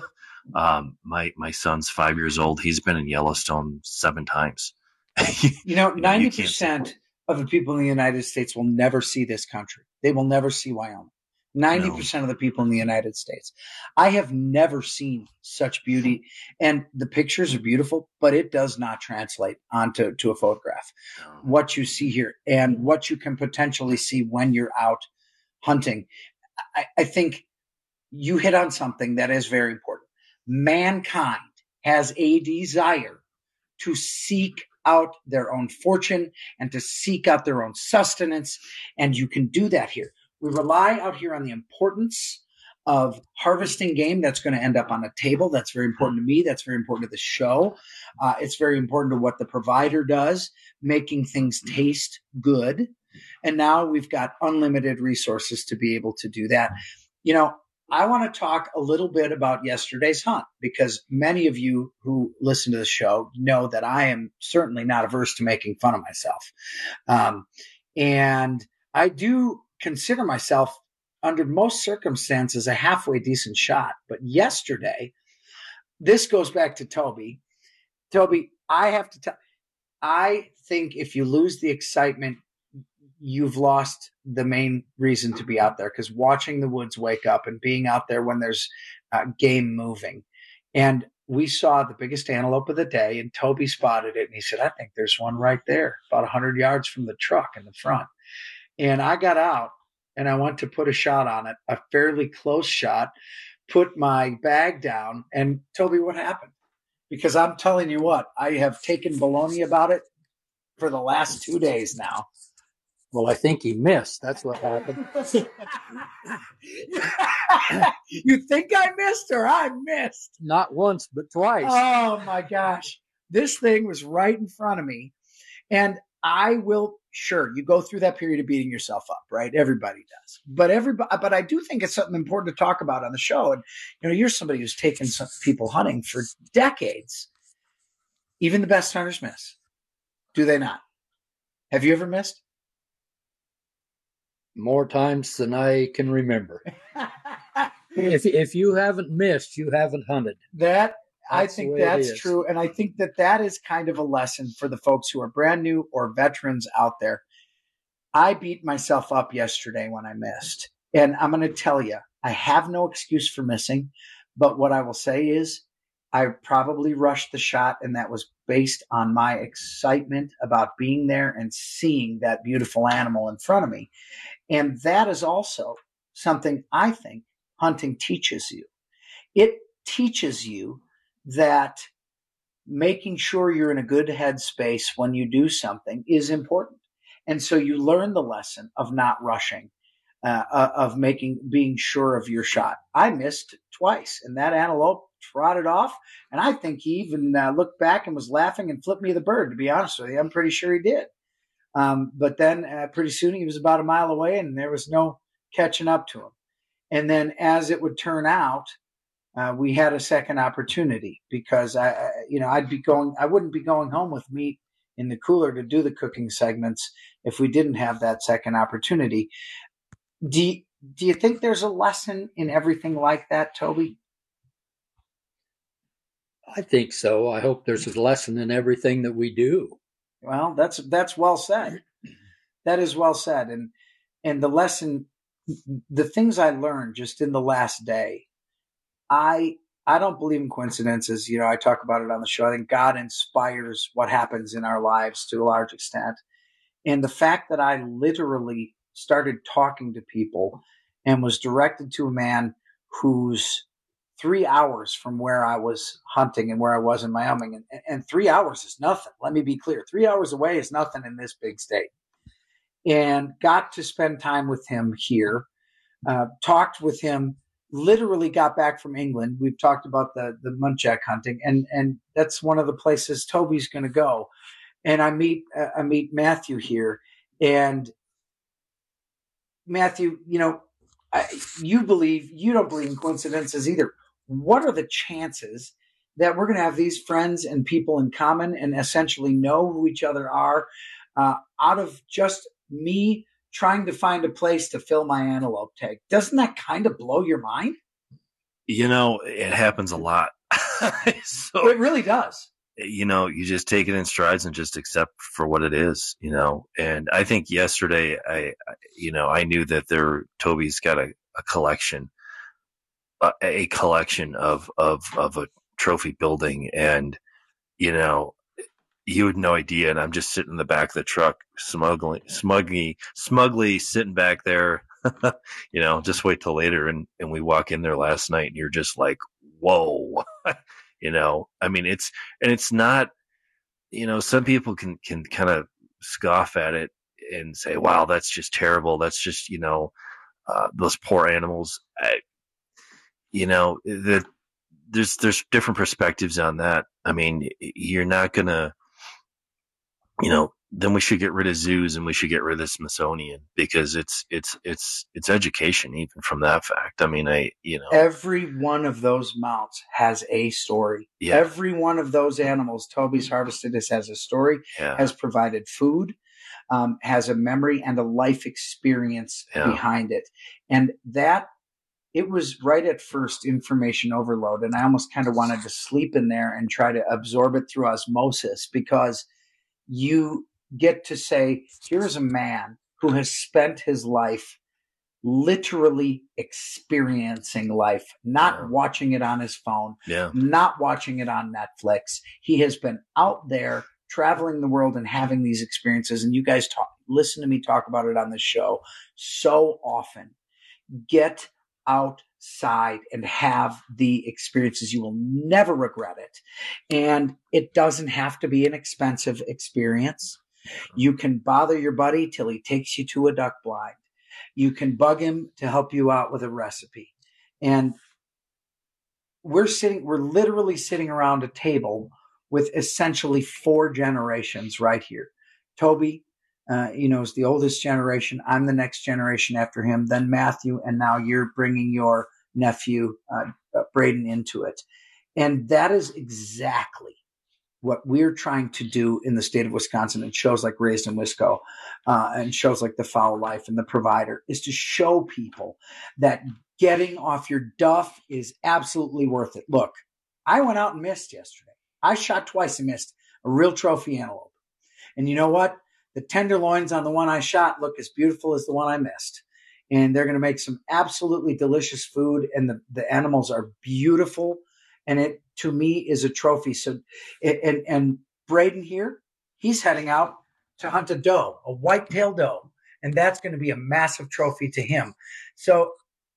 um, my, my son's five years old. He's been in Yellowstone seven times. You know, ninety percent of the people in the United States will never see this country. They will never see Wyoming. ninety percent of the people in the United States. I have never seen such beauty. And the pictures are beautiful, but it does not translate onto to a photograph. What you see here and what you can potentially see when you're out hunting. I, I think you hit on something that is very important. Mankind has a desire to seek out their own fortune and to seek out their own sustenance. And you can do that here. We rely out here on the importance of harvesting game that's going to end up on a table. That's very important to me. That's very important to the show. Uh, it's very important to what the provider does, making things taste good. And now we've got unlimited resources to be able to do that. You know, I want to talk a little bit about yesterday's hunt, because many of you who listen to the show know that I am certainly not averse to making fun of myself. Um, and I do consider myself, under most circumstances, a halfway decent shot. But yesterday, this goes back to Toby. Toby, I have to tell, I think if you lose the excitement, you've lost the main reason to be out there, because watching the woods wake up and being out there when there's uh, game moving. And we saw the biggest antelope of the day, and Toby spotted it, and he said, I think there's one right there, about one hundred yards from the truck in the front. And I got out, and I went to put a shot on it, a fairly close shot, put my bag down, and Toby, what happened? Because I'm telling you what, I have taken baloney about it for the last two days now. Well, I think he missed. That's what happened. You think I missed, or I missed? Not once, but twice. Oh, my gosh. This thing was right in front of me. And I will, sure, you go through that period of beating yourself up, right? Everybody does. But everybody, but I do think it's something important to talk about on the show. And, you know, you're somebody who's taken some people hunting for decades. Even the best hunters miss. Do they not? Have you ever missed? More times than I can remember. if if you haven't missed, you haven't hunted. That I That's think the way it that's is. true. And I think that that is kind of a lesson for the folks who are brand new or veterans out there. I beat myself up yesterday when I missed. And I'm going to tell you, I have no excuse for missing. But what I will say is I probably rushed the shot, and that was based on my excitement about being there and seeing that beautiful animal in front of me. And that is also something I think hunting teaches you. It teaches you that making sure you're in a good headspace when you do something is important. And so you learn the lesson of not rushing, uh, uh, of making, being sure of your shot. I missed twice, and that antelope trotted off. And I think he even uh, looked back and was laughing and flipped me the bird, to be honest with you. I'm pretty sure he did. Um, but then uh, pretty soon he was about a mile away, and there was no catching up to him. And then as it would turn out, uh, we had a second opportunity because I, I, you know, I'd be going, I wouldn't be going home with meat in the cooler to do the cooking segments if we didn't have that second opportunity. Do you, do you think there's a lesson in everything like that, Toby? I think so. I hope there's a lesson in everything that we do. Well, that's that's well said. That is well said. And and the lesson, the things I learned just in the last day, I I don't believe in coincidences. You know, I talk about it on the show. I think God inspires what happens in our lives to a large extent. And the fact that I literally started talking to people and was directed to a man who's three hours from where I was hunting and where I was in Wyoming. And, and three hours is nothing. Let me be clear. Three hours away is nothing in this big state. And got to spend time with him here, uh, talked with him, literally got back from England. We've talked about the, the muntjac hunting, and, and that's one of the places Toby's going to go. And I meet, uh, I meet Matthew here, and Matthew, you know, I, you believe, you don't believe in coincidences either. What are the chances that we're going to have these friends and people in common and essentially know who each other are uh, out of just me trying to find a place to fill my antelope tag? Doesn't that kind of blow your mind? You know, it happens a lot. So, it really does. You know, you just take it in strides and just accept for what it is, you know. And I think yesterday, I, you know, I knew that there, Toby's got a, a collection, a, a collection of, of, of a trophy building. And, you know, you had no idea. And I'm just sitting in the back of the truck, smugly, smugly, smugly sitting back there, you know, just wait till later. And, and we walk in there last night and you're just like, whoa. You know, I mean, it's, and it's not, you know, some people can, can kind of scoff at it and say, wow, that's just terrible. That's just, you know, uh, those poor animals. I, you know, the, there's, there's different perspectives on that. I mean, you're not going to, you know, then we should get rid of zoos and we should get rid of the Smithsonian because it's, it's, it's, it's education even from that fact. I mean, I, you know, every one of those mounts has a story. Yeah. Every one of those animals Toby's harvested this has a story, yeah. has provided food, um, has a memory and a life experience yeah. behind it. And that, it was right at first information overload. And I almost kind of wanted to sleep in there and try to absorb it through osmosis because you get to say, here's a man who has spent his life literally experiencing life, not yeah. watching it on his phone, yeah. not watching it on Netflix. He has been out there traveling the world and having these experiences. And you guys talk, listen to me talk about it on the show so often. Get outside and have the experiences. You will never regret it. And it doesn't have to be an expensive experience. You can bother your buddy till he takes you to a duck blind. You can bug him to help you out with a recipe. And we're sitting, we're literally sitting around a table with essentially four generations right here. Toby, uh, you know, is the oldest generation. I'm the next generation after him, then Matthew, and now you're bringing your nephew, uh, uh, Braden, into it. And that is exactly what we're trying to do in the state of Wisconsin and shows like Raised in Wisco uh, and shows like The Foul Life and The Provider, is to show people that getting off your duff is absolutely worth it. Look, I went out and missed yesterday. I shot twice and missed a real trophy antelope. And you know what? The tenderloins on the one I shot look as beautiful as the one I missed. And they're going to make some absolutely delicious food. And the, the animals are beautiful. And it, to me, is a trophy. So, and, and Braden here, he's heading out to hunt a doe, a white-tailed doe. And that's going to be a massive trophy to him. So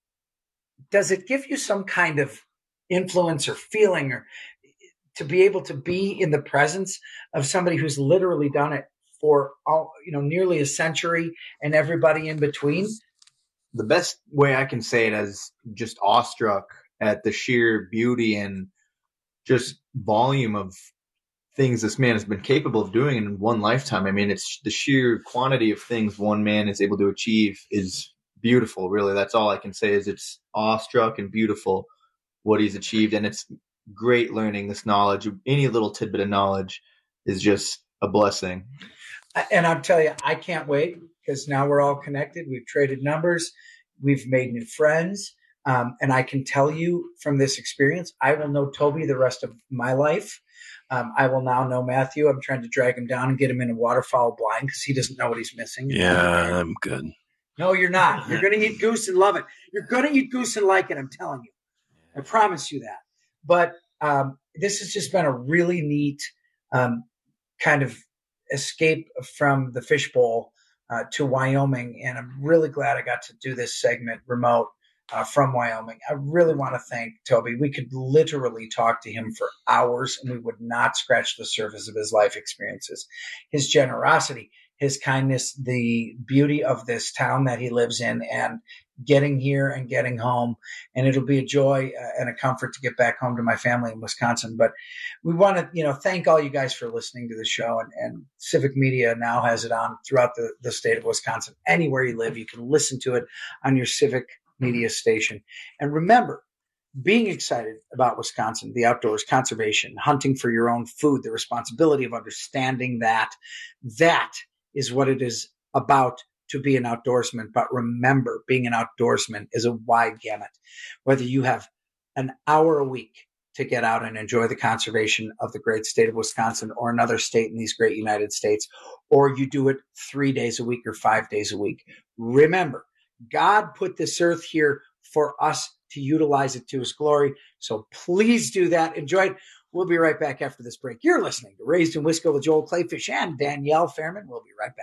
does it give you some kind of influence or feeling, or to be able to be in the presence of somebody who's literally done it for all, you know, nearly a century and everybody in between? The best way I can say it is just awestruck at the sheer beauty and just volume of things this man has been capable of doing in one lifetime. I mean, it's the sheer quantity of things one man is able to achieve is beautiful. Really, that's all I can say is it's awestruck and beautiful what he's achieved. And it's great learning this knowledge. Any little tidbit of knowledge is just a blessing. And I'll tell you, I can't wait, because now we're all connected. We've traded numbers. We've made new friends. Um, and I can tell you from this experience, I will know Toby the rest of my life. Um, I will now know Matthew. I'm trying to drag him down and get him in a waterfowl blind because he doesn't know what he's missing. Yeah, I'm good. No, you're not. You're going to eat goose and love it. You're going to eat goose and like it. I'm telling you. I promise you that. But um, this has just been a really neat um, kind of escape from the fishbowl uh, to Wyoming. And I'm really glad I got to do this segment remote uh, from Wyoming. I really want to thank Toby. We could literally talk to him for hours and we would not scratch the surface of his life experiences, his generosity, his kindness, the beauty of this town that he lives in, and getting here and getting home. And it'll be a joy and a comfort to get back home to my family in Wisconsin. But we want to, you know, thank all you guys for listening to the show. And, and Civic Media now has it on throughout the, the state of Wisconsin. Anywhere you live, you can listen to it on your Civic Media station. And remember, being excited about Wisconsin, the outdoors, conservation, hunting for your own food, the responsibility of understanding that, that is what it is about to be an outdoorsman. But remember, being an outdoorsman is a wide gamut. Whether you have an hour a week to get out and enjoy the conservation of the great state of Wisconsin or another state in these great United States, or you do it three days a week or five days a week, remember, God put this earth here for us to utilize it to his glory. So please do that. Enjoy it. We'll be right back after this break. You're listening to Raised in Wisco with Joel Clayfish and Danielle Fairman. We'll be right back.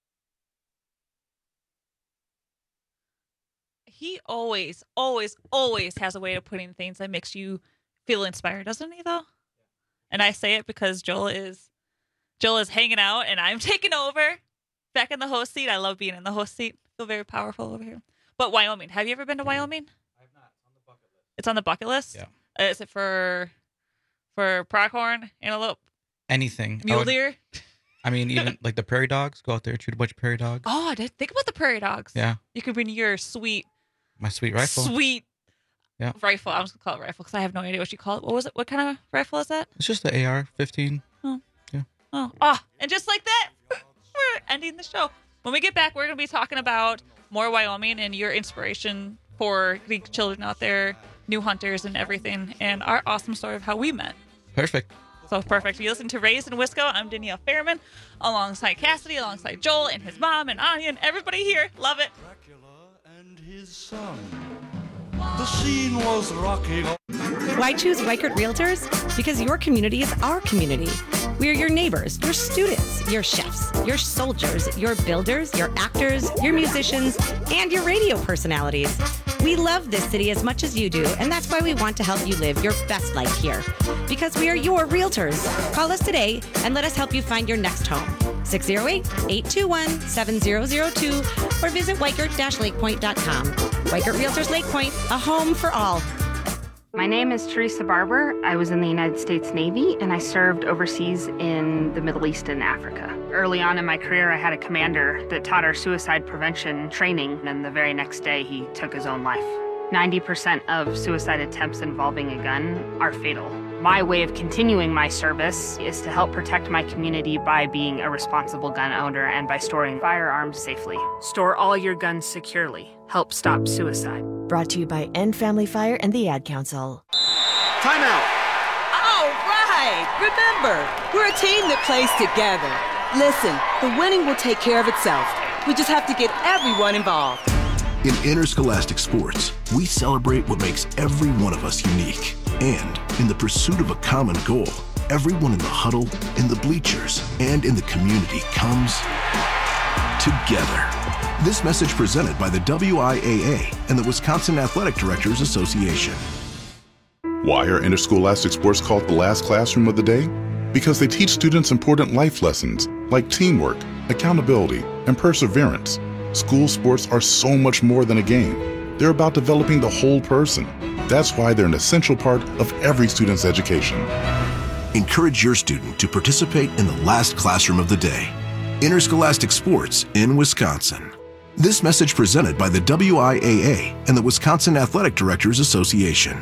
He always, always, always has a way of putting things that makes you feel inspired, doesn't he, though? And I say it because Joel is Joel is hanging out and I'm taking over back in the host seat. I love being in the host seat. I feel very powerful over here. But Wyoming, have you ever been to Wyoming? I've not. It's on the bucket list. It's on the bucket list? Yeah. Uh, is it for for pronghorn, antelope, anything? mule I would- deer? I mean, even like the prairie dogs. Go out there, shoot a bunch of prairie dogs. Oh, I did think about the prairie dogs. Yeah. You could bring your sweet, My sweet rifle. sweet Yeah. rifle. I'm just gonna call it rifle because I have no idea what you call it. What was it? What kind of rifle is that? It's just the A R fifteen. Oh. Yeah. Oh, ah, and just like that, we're ending the show. When we get back, we're going to be talking about more Wyoming and your inspiration for the children out there, new hunters and everything, and our awesome story of how we met. Perfect. So perfect. You listen to Raised in Wisco. I'm Danielle Fairman, alongside Cassidy, alongside Joel and his mom and Anya and everybody here. Love it. His son. The scene was rocking. Why choose Weichert Realtors? Because your community is our community. We are your neighbors, your students, your chefs, your soldiers, your builders, your actors, your musicians, and your radio personalities. We love this city as much as you do, and that's why we want to help you live your best life here. Because we are your realtors. Call us today and let us help you find your next home. six oh eight, eight two one, seven oh oh two or visit Weichert Lake Point dot com. Weichert Realtors Lake Point, a home for all. My name is Teresa Barber. I was in the United States Navy, and I served overseas in the Middle East and Africa. Early on in my career, I had a commander that taught our suicide prevention training, and the very next day, he took his own life. ninety percent of suicide attempts involving a gun are fatal. My way of continuing my service is to help protect my community by being a responsible gun owner and by storing firearms safely. Store all your guns securely. Help stop suicide. Brought to you by End Family Fire and the Ad Council. Time out. All right. Remember, we're a team that plays together. Listen, the winning will take care of itself. We just have to get everyone involved. In Interscholastic Sports, we celebrate what makes every one of us unique. And in the pursuit of a common goal, everyone in the huddle, in the bleachers, and in the community comes together. This message presented by the W I A A and the Wisconsin Athletic Directors Association. Why are interscholastic sports called the last classroom of the day? Because they teach students important life lessons like teamwork, accountability, and perseverance. School sports are so much more than a game. They're about developing the whole person. That's why they're an essential part of every student's education. Encourage your student to participate in the last classroom of the day. Interscholastic Sports in Wisconsin. This message presented by the W I A A and the Wisconsin Athletic Directors Association.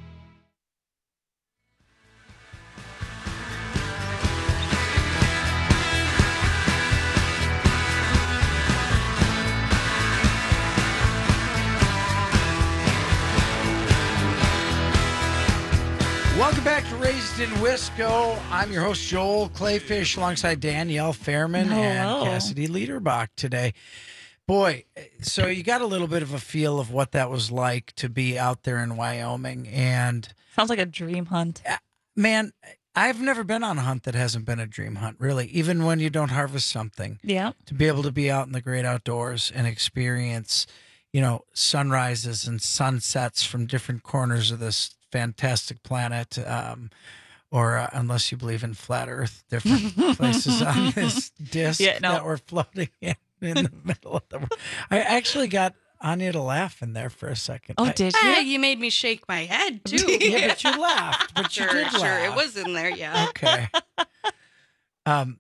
Welcome back to Raised in Wisco. I'm your host, Joel Clayfish, alongside Danielle Fairman Hello. and Cassidy Liederbach today. Boy, so you got a little bit of a feel of what that was like to be out there in Wyoming. And sounds like a dream hunt. Man, I've never been on a hunt that hasn't been a dream hunt, really, even when you don't harvest something. Yeah. To be able to be out in the great outdoors and experience, you know, sunrises and sunsets from different corners of this fantastic planet, um, or uh, unless you believe in flat Earth, different places on this disc Yeah, no. that we're floating in, in the middle of the world. I actually got Anya to laugh in there for a second. Oh, I- did Ah, you? you made me shake my head too. Yeah, but you laughed. But you sure, did sure, laugh. it was in there. Yeah. Okay. Um,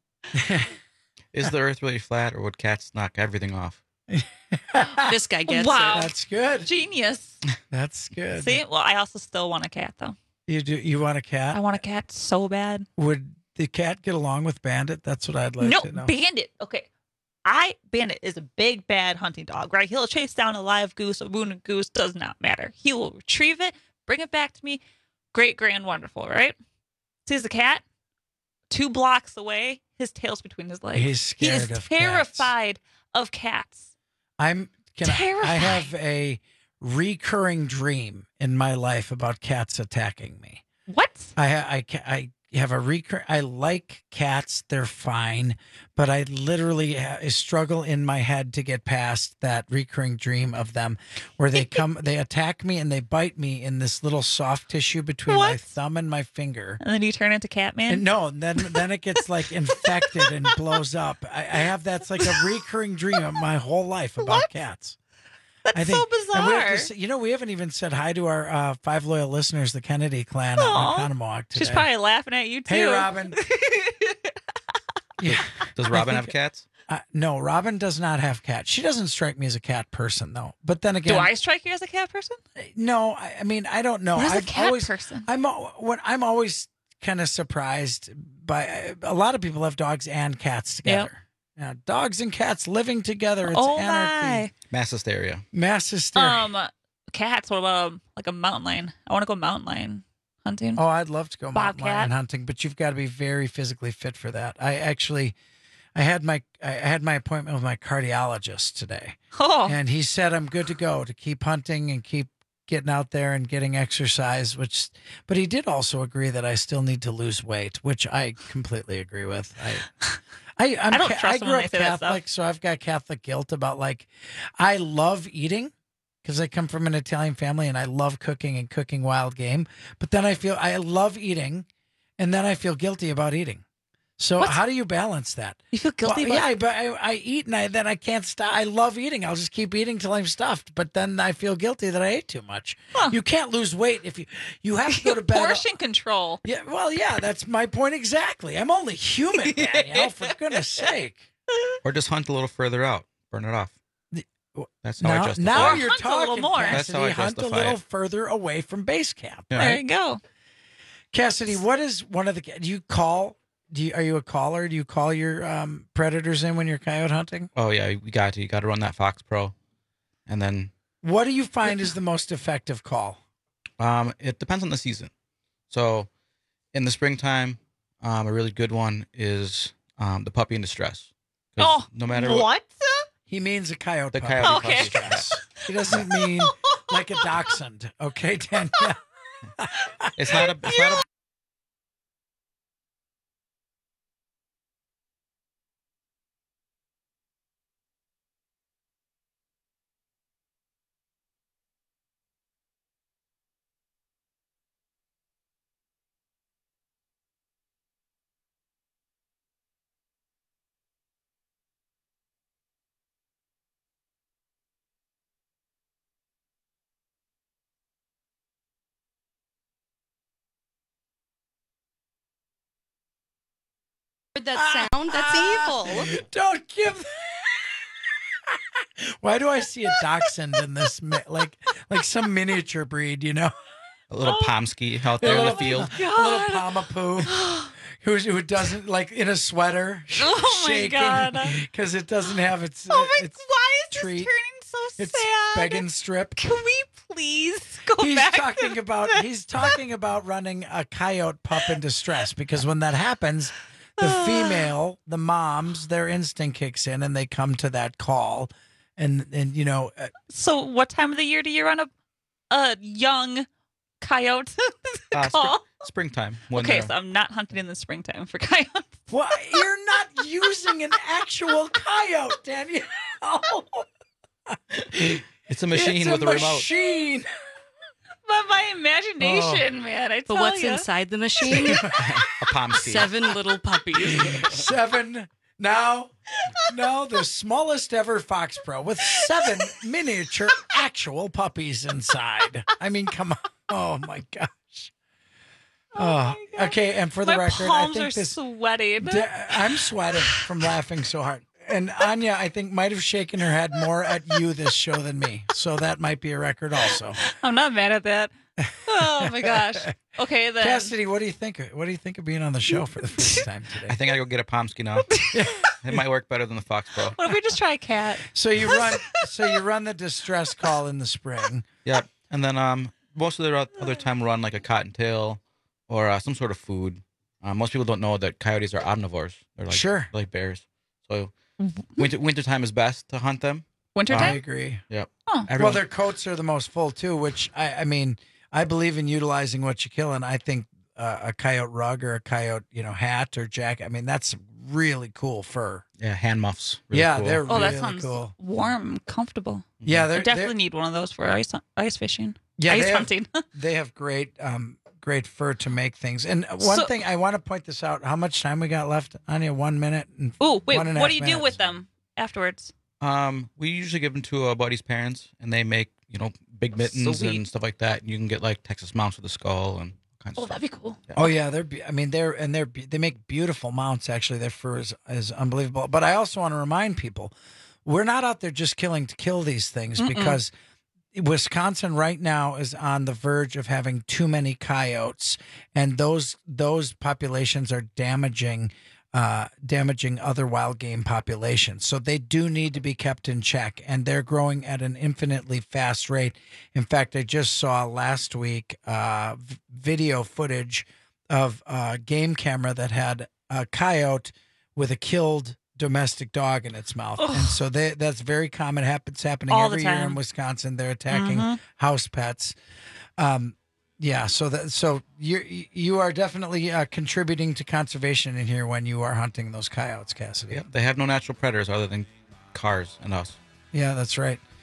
Is the Earth really flat, or would cats knock everything off? This guy gets Wow. it. That's good. Genius. That's good. See, well, I also still want a cat, though. You do. You want a cat? I want a cat so bad. Would the cat get along with Bandit? That's what I'd like no, to know. Bandit. Okay. I Bandit is a big bad hunting dog, right? He'll chase down a live goose, a wounded goose, does not matter. He will retrieve it, bring it back to me. Great, grand, wonderful, right? Sees the cat two blocks away, his tail's between his legs. He's scared he is of terrified of cats. I'm can I, I Terrified. have a recurring dream in my life about cats attacking me. What? I I ca- I have a recur. I like cats; they're fine, but I literally ha- struggle in my head to get past that recurring dream of them, where they come, they attack me and they bite me in this little soft tissue between my What? thumb and my finger. And then you turn into Catman? And no, then then it gets like infected and blows up. I, I have that's like a recurring dream of my whole life about What? cats. That's I think, so and we have to bizarre. say- you know, we haven't even said hi to our uh, five loyal listeners, the Kennedy clan Aw. at Oconomowoc today. She's probably laughing at you, too. Hey, Robin. Yeah. Does I Robin think- have cats? Uh, no, Robin does not have cats. She doesn't strike me as a cat person, though. But then again, Do I strike you as a cat person? no, I, I mean, I don't know. What is a I've cat always, person? I'm al- what I'm always kind of surprised by. A lot of people have dogs and cats together. Yeah, dogs and cats living together. It's Oh, anarchy. Mass hysteria. Mass hysteria. Um, cats. What about um, like a mountain lion? I want to go mountain lion hunting. Oh, I'd love to go mountain Bobcat. lion hunting, but you've got to be very physically fit for that. I actually, I had my I had my appointment with my cardiologist today, Oh, and he said I'm good to go to keep hunting and keep getting out there and getting exercise. Which, but he did also agree that I still need to lose weight, which I completely agree with. I. I, I'm, I don't ca- trust I them grew when up they say that Catholic, so I've got Catholic guilt about like, I love eating because I come from an Italian family and I love cooking and cooking wild game. But then I feel I love eating, and then I feel guilty about eating. So What? how do you balance that? You feel guilty Well, about yeah, but I, I eat and I, then I can't stop. I love eating. I'll just keep eating till I'm stuffed. But then I feel guilty that I ate too much. You can't lose weight if you you have to go to bed. portion control. Yeah, well, yeah, that's my point exactly. I'm only human, Danielle, for goodness sake. Or just hunt a little further out. Burn it off. That's how I Now, justify now it. you're hunt a talking, little more. That's how Cassidy. I Hunt a justify little it. further away from base camp. Yeah. There Right? you go. Cassidy, what is one of the? Do you call? Do you, are you a caller? Do you call your um, predators in when you're coyote hunting? Oh yeah, we got to. You got to run that Fox Pro, and then What do you find is the most effective call? um, it depends on the season. So, in the springtime, um, a really good one is um, the puppy in distress. 'Cause Oh, no matter what? He means a coyote. The puppy. coyote Okay. puppy. Yeah. He doesn't mean like a dachshund. Okay, Danielle. It's not a. It's not a Heard that sound? That's evil. Don't give. Why do I see a dachshund in this? mi- Like, like some miniature breed, you know? a little Pomsky out there in the field. A little Pomapoo who's who doesn't like in a sweater, sh- Oh my shaking God. because it doesn't have its. Oh my! its Why is treat. this turning so its sad? begging strip. Can we please go He's back? talking to about this? he's talking about running a coyote pup in distress because when that happens, the female, the moms, their instinct kicks in and they come to that call, and and you know. Uh, So, what time of the year do you run a a young coyote Uh, call? spring, springtime. when Okay, they're- so I'm not hunting in the springtime for coyotes. Well, you're not using an actual coyote, Danielle. it's a machine It's with a a remote. machine. But my imagination, man, I tell But what's ya. inside the machine? A Pomsky. Seven little puppies. Seven. Now, no, the smallest ever Fox Pro with seven miniature actual puppies inside. I mean, come on. Oh, my gosh. Oh, okay. And for the my record, I palms think are this. sweating. D- I'm sweating from laughing so hard. And Anya, I think, might have shaken her head more at you this show than me. So that might be a record also. I'm not mad at that. Oh my gosh. Okay, then. Cassidy, what do you think? What do you think of being on the show for the first time today? I think I go get a Pomsky now. It might work better than the Fox Pro. What if we just try a cat? So you run, so you run the distress call in the spring. Yep. And then um, most of the o- other time run like a cottontail or uh, some sort of food. Uh, most people don't know that coyotes are omnivores. They're like Sure. they're like bears. So winter wintertime is best to hunt them. Wintertime? I agree. Yep. Oh. Everyone- Well, their coats are the most full too, which I, I mean, I believe in utilizing what you kill, and I think uh, a coyote rug or a coyote, you know, hat or jacket. I mean, that's really cool fur. yeah, hand muffs. Really yeah, cool. they're Oh, really that sounds cool. warm, comfortable. Yeah, I they're definitely they're- need one of those for ice ice fishing. Yeah, ice they have- hunting. They have great, um, great fur to make things. And one So- thing I want to point this out: how much time we got left? Anya, one minute. And Oh, wait, one and a what half do you do minutes. with them afterwards? Um, we usually give them to a buddy's parents, and they make you know big mittens Sweet. and stuff like that. You can get like Texas mounts with a skull and all kinds Oh, of stuff. that'd be cool. Oh yeah, they're. be- I mean, they're and they're. be- They make beautiful mounts. Actually, their fur is, is unbelievable. But I also want to remind people, we're not out there just killing to kill these things Mm-mm. because Wisconsin right now is on the verge of having too many coyotes, and those those populations are damaging. Uh, damaging other wild game populations. So they do need to be kept in check, and they're growing at an infinitely fast rate. In fact, I just saw last week uh, v- video footage of a game camera that had a coyote with a killed domestic dog in its mouth. Ugh. And so they, that's very common. Happens happening All the every year in time. Wisconsin. They're attacking Mhm. house pets. Um, Yeah, so that so you you are definitely uh, contributing to conservation in here when you are hunting those coyotes, Cassidy. Yep. They have no natural predators other than cars and us. Yeah, that's right.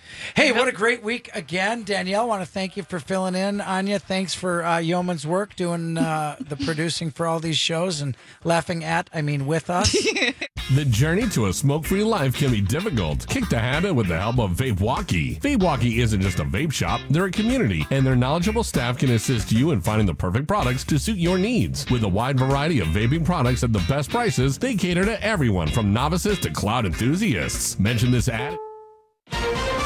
Hey, what a great week again. Danielle, want to thank you for filling in. Anya, thanks for uh, yeoman's work doing uh, the producing for all these shows and laughing at, I mean, with us. The journey to a smoke-free life can be difficult. Kick the habit with the help of VapeWalkie. VapeWalkie isn't just a vape shop, they're a community, and their knowledgeable staff can assist you in finding the perfect products to suit your needs. With a wide variety of vaping products at the best prices, they cater to everyone from novices to cloud enthusiasts. Mention this ad.